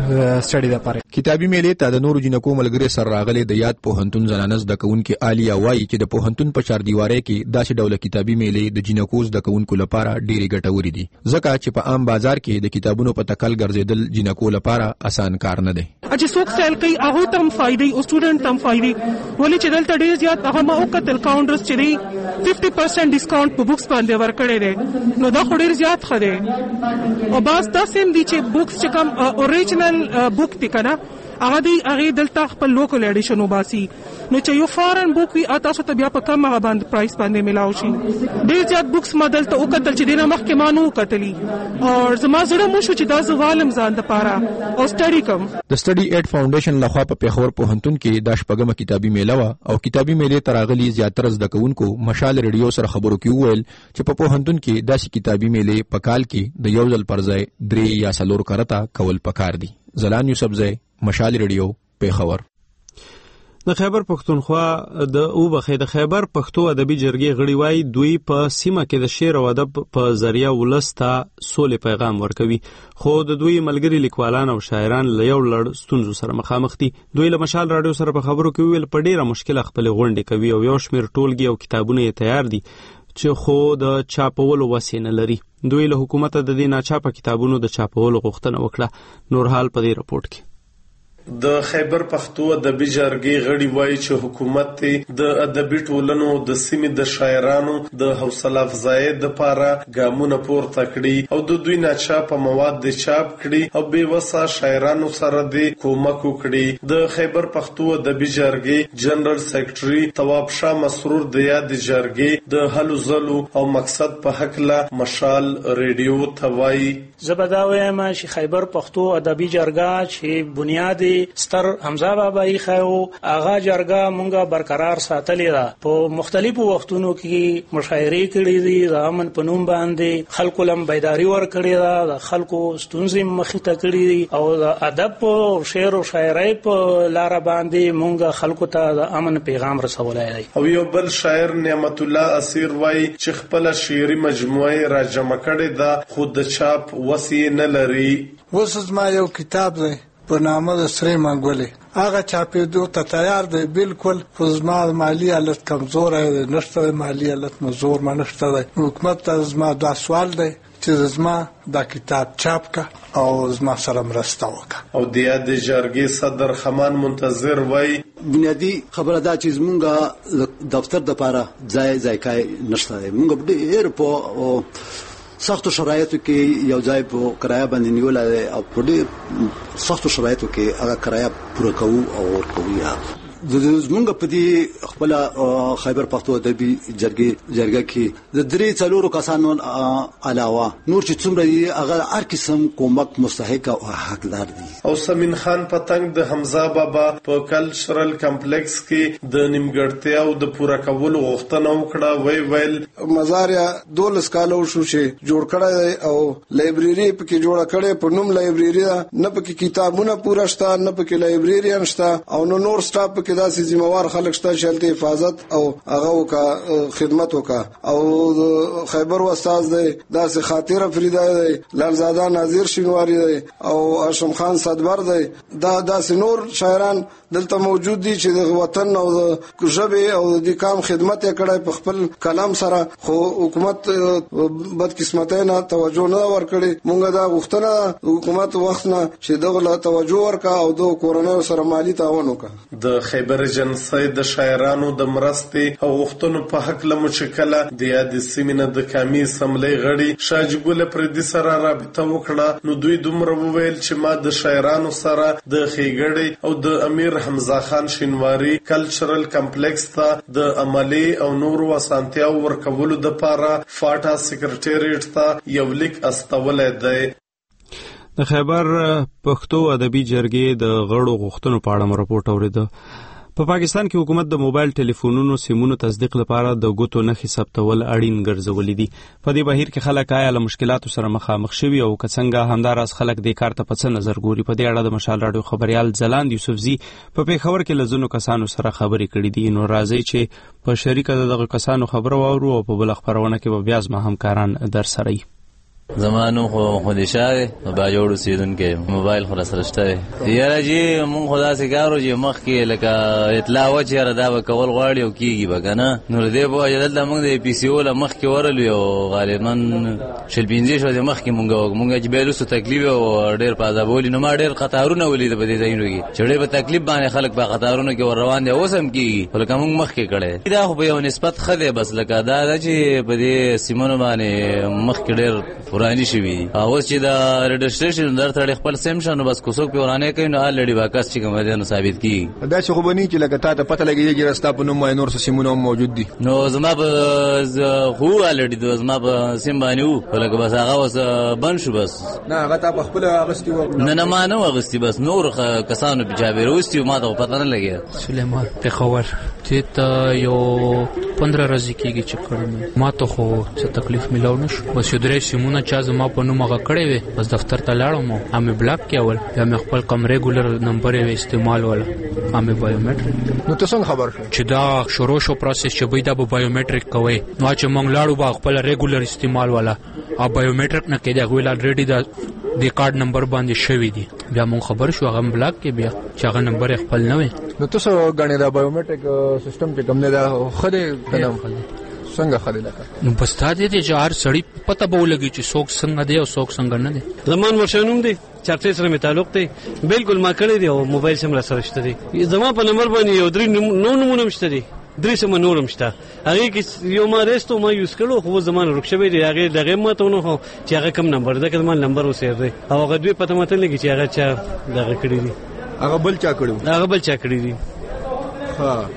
سټډي لپاره. کتابي میلې ته د نورو جنکو ملګری سره راغلي د یاد پوهنتون زنانه زده کوونکو عالیه وای چې د پوهنتون په چاردیوارۍ کې داسې ډول کتابي میلې د جنکو زده کوونکو لپاره ډېری ګټورې دي ځکه چې په عام بازار کې د کتابونو په تکل ګرځیدل جنکو لپاره اسان کار نه دی. چې څوک سیل کوي هغه تم فائدې او سټوډنټ تم فائدې ولې چې دلته ډېر زیات هغه ما او کتل کاونټرز چې 50% ډیسکاونټ په بوکس باندې ورکړي دي نو دا خو ډېر زیات خده او بس دا سیم دي چې بوکس چې کوم اوریجنل بوک دي کنه هغه دلته خپل لوکل ایډیشن وباسي نو چې یو فارن بوک وي تاسو ته بیا په کم باندې پرایس باندې ملاوي شي. ډېر زیات بوکس ما دلته او کتل چې دینه مخکې ما نو کتلی او زما زړه مو شو چې دا زوالم ځان د پاره او سټډي کوم. د سټډي ایډ فاونډیشن لخوا په پیښور پوهنتون کې د شپږمه کتابي میله او کتابي میلې تراغلي زیاتره زده کوونکو مشال ریډیو سره خبرو کې وویل چې په پوهنتون کې داسې کتابي میلې په کال کې د یو ځل پر ځای 3 یا 4 کرتا کول پکار دي. زلان یوسفزی، مشال ریډیو، پیښور. د خیبر پښتونخوا د خیبر پښتو ادبي جرګې غړي وایي دوی په سیمه کې د شعر او ادب په ذریعہ ولسته سولې پیغام ورکوي خو د دوی ملګري لیکوالان او شاعران له یو لړ ستونزو سره مخامخ دي. دوی له مشال راډیو سره په خبرو کې ویل په ډیره مشکله خپل غونډې کوي او یو شمیر ټولګي او کتابونه یې تیار دي چې خو د چاپولو وسې نه لري. دوی له حکومت د دې ناچاپه کتابونو د چاپولو غوښتنه وکړه. نورحال په دې رپورټ کې د خیبر پښتو ادبي جرګې غړي وایي چې حکومت د ادبي ټولنو د سیمې د شاعرانو د حوصله افزایۍ لپاره ګامونه پورته کړي او د دوی ناچاپه مواد د چاپ کړي او بې وسه شاعرانو سره د کومک وکړي. د خیبر پښتو ادبي جرګې جنرال سیکریټري طواب شاه مسرور د یاد جرګې د هلو ځلو او مقصد په حقله مشال ریډیو ته وایي زبدا وایم چې خیبر پښتو ادبي جرګه چې بنیاد باندې ستر حمزه بابا یې خایو هغه جرګه مونږه برقرار ساتلې ده په مختلفو وختونو کې مشاعرې کړې دي د امن په نوم باندې خلکو لم بیداری ورکړې ده د خلکو ستونزې مخې ته کړې دي او د ادب او شعر او شاعرۍ په لار باندې مونږ خلکو ته د امن پیغام رسولای دی. او یو بل شاعر نعمت الله اسیر وای چې خپل شعري مجموعه را جمع کړې ده خو د چاپ وسیله نه لري. وسز ما یو کتاب دی په نامه د سری منګولې هغه چاپېدو ته تیار دی بالکل خو زما مالی حالت کمزوری دی نشته مالی حالت مې زور ما نشته دی. حکومت ته زما دا سوال دی چې زما دا کتاب چاپ کا او زما سره مرسته وکړه. او د یاد جرګې صدر خمان منتظر وای بنیادی خبره دا چې زمونږ دفتر د پاره ځای کای نشته دی. مونږ ډېر په سختو شرایطو کې یو ځای په کرایه باندې نیولای او په ډېر سختو شرایطو کې هغه کرایه پوره کوو او ورکوو. زمونږ په دې خپل خیبر پښتو ادبي جرګه کې د 3-4 کسانو علاوه نور چې څومره یې هغه هر قسم کومک مستحق او حقدار دي. او سمین خان پتنګ د حمزه بابا په کلچرل کمپلیکس کې د نیمګړتیا او د پوره کولو غوښتنه وکړه. ویل مزاریا 12 کالو شو چې جوړ کړی او لایبرری پکې جوړ کړی په نوم لایبرری نه پکې کتابونه پوره شته نه پکې لایبرریان شته او نور سټاف کې داسې ذمہوار خلک شته چې هلته حفاظت او هغه وکا خدمت وکا. او خیبر استاد دی داسې خاطر فریدا دی لالزاده ناظر شینواری دی او هاشم خان صدبر دی دا داسې نور شاعران دلته موجود دي چې د وطن او د ژبې او د کام خدمت یې کړی په خپل کلام سره خو حکومت بد قسمتۍ نه توجه نه ورکړي. مونږ دا غوښتنه حکومت وخت نه چې دغه توجه ورکا او د کورونو سره مالی تعاون وکړي. د خیبر جنسي د شاعرانو د مرستې او غوښتنو په حق له مشکله د یاد سیمینه د کامی سملې غړي شاجګل پردي سره رابطه وکړه. نو دوی دومره وویل چې ما د شاعرانو سره د خېګړې او د امیر حمزه خان شینواری کلچرل کمپلیکس ته د عملی او نور وسانتیاو ورکولو د پاره فاټا سیکریټریټ ته یو لیک استولای دی. د خیبر پښتو ادبي جرګې د غړو غوښتنو په اړه راپورټ اوریده. په پاکستان کې حکومت د موبایل ټلیفونونو سیمونو تصدیق لپاره د ګوتو نښې ثبتول اړین ګرځولي دي. په دې بهیر کې خلک آیا له مشکلاتو سره مخامخ شوي او که څنګه همداراز خلک دې کار ته په څه نظر ګوري. په دې اړه د مشال راډیو خبريال ځلاند یوسفزي په پیښور کې له ځینو کسانو سره خبرې کړې دي. نو راځي چې په شریکه دغه کسانو خبره واورو او په بل خبرونه کې به بیا زما همکاران در سره وي. زمانو خو دې شاوه با جوړو سیدون کې موبایل خو سره شته یاره جی مونږ خدا سګارو جی مخ کې لکه اطلاع و چې را دا وکول غواړي او کیږي بګنه نو دې په اجازه د مونږ د پی سی او مخ کې ورلو یو غالبا شل بنځي شو د مخ کې مونږ چې بیلوسو تکلیف او ډېر پازابولي نو ما ډېر قطارونه ولید په دې ځایونو کې چې ډېر په تکلیف باندې خلک په قطارونو کې ور روان دي اوس هم کیږي ولکه مونږ مخ کې کړي دا خو په یو نسبت خده بس لکه دا چې په دې سیمونو باندې مخ کې ډېر ورانی شوی اوس چې دا رجسټریشن درته خپل سیم شنو بس کوڅو په ورانه کوي نو الریډي واکس چې کوم دي ثابت کی دا چې خو بني چې لکه تا ته پته لګیږي چې راستا په نوم نور څه سیمونه موجود دي نو زما په هو الریډي زما په سیم باندې وو لکه بس هغه وس بن شو بس نه هغه تا په خپل اغستی و نه ما نه اغستی بس نور کسانو په جابر وستي ما ته پته نه لګي سليمان په خبر چې ته یو 15 ورځې کېږي چې کړم ما ته خو څه تکلیف ملاو نشو بس یو درې سیمونه چا زما په نوم هغه کړی وي بس دفتر ته لاړم او مې بلاک کېول بیا مې خپل کم ریګولر نمبر یې استعمال ولا امې بایومټریک نو تاسو خبر شو چې دا شروع شو پروسس چې به دا بایومټریک کوي نو چې مونږ لاړو با خپل ریګولر استعمال ولا او بایومټریک نه کېدا غویل الریډي دا د کارت نمبر باندې شوی دی بیا مونږ خبر شو هغه بلاک کې بیا چې هغه نمبر خپل نه وي نو تاسو غاڼه دا بایومټریک سیستم چې کوم نه دا خله کلام څنګه خالي لکه نو پستا دې چې هر سړی پته به ولګي چې څوک څنګه دی او څوک څنګه نه دی زمان ورشنوم دی چارټ سره می تعلق دی بالکل ما کړی دی او موبایل سم سره شته دی زما په نمبر باندې یو درې نمونه مشته دی درې سم نورم شته هغه کې یو ما رستو ما یوز کړو خو زمان رخصوي دی هغه دغه ماته نو چې هغه کم نمبر ده کله نمبر وسیر دی او هغه دوی پته ماته لګي چې هغه چا دغه کړی دی هغه بل چا کړو هغه بل چا کړی دی ها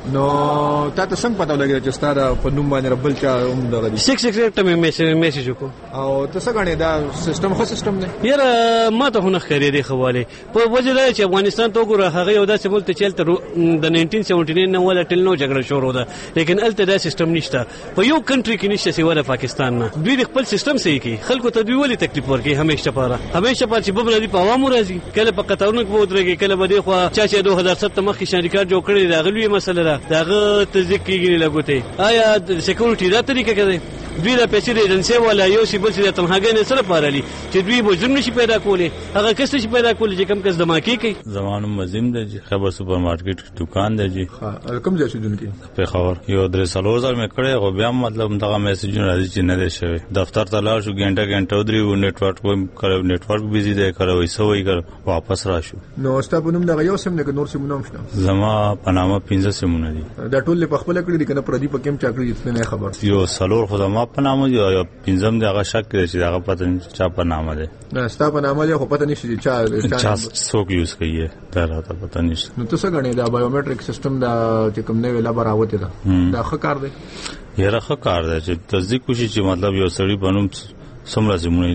نو تا ته څنګه پته لګی چې ستاره په نوم باندې بل چا هم دغه دي 668 ته میسج وکړو او ته څنګه غنې دا سیستم خو سیستم دی یاره ما ته نه خري دی خواله په وجه دا چې افغانستان ته ګوره هغه یو داسې ملک چلته د 1979 نه ولا تل نو جګړه شروع ده لیکن الته دا سیستم نشته په یو کنټری کې نشته سیوا د پاکستان نه دوی خپل سیستم صحیح کوي خلکو ته دوی ولې تکلیف ورکوي همیشه چې ببل دي په عوامو راځي کله په قطارونو کې ودرېږي کله به دی خو چا چې 2007 مخکې شاریکار جوړ کړی دا غلوی مسله ده داغه تذکیږي لګوته آیا د سکیورټي دا طریقه کوي دوی د پیسې د ایجنسی ولا یو سی بل سی د تنهاګۍ نه سره پارالي چې دوی مجرم نشي پیدا کولی هغه کس نشي پیدا کولی چې کم کس دماکي کوي زمانو مزیم دی خبر سپر مارکیټ دکان دی جی کوم ځای شون کې په خبر یو درې سالوزر مې کړې خو بیا مطلب دغه میسجونه راځي چې نه دی شوی دفتر ته لاړ شو ګنټه ودرې و نیټورک کړو نیټورک بیزی دی کړو ایسو وی کړ واپس راشو نو ستا په نوم دغه یو سم نه نور سمونه مشته زما په نامه 15 سمونه دي دا ټول په خپل کړی کنه پردی په کوم چا کړی نه خبر یو سالور خو زما په نامه یو پنځم دغه شک دی چې دغه پته چا په نامه دی نه ستا په نامه دی خو پته نشي چا څوک یوز کوي دا راته پته نشته نو څه غنې دا بایومټریک سیستم دا چې کوم نه ویلا براوته ده دا ښه کار دی یاره ښه کار دی چې تصدیق وشي چې مطلب یو سړی بنوم سمره سمونه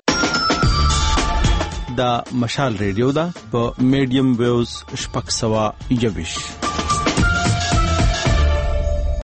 دا مشال ریډیو دا په میډیم ویوز 621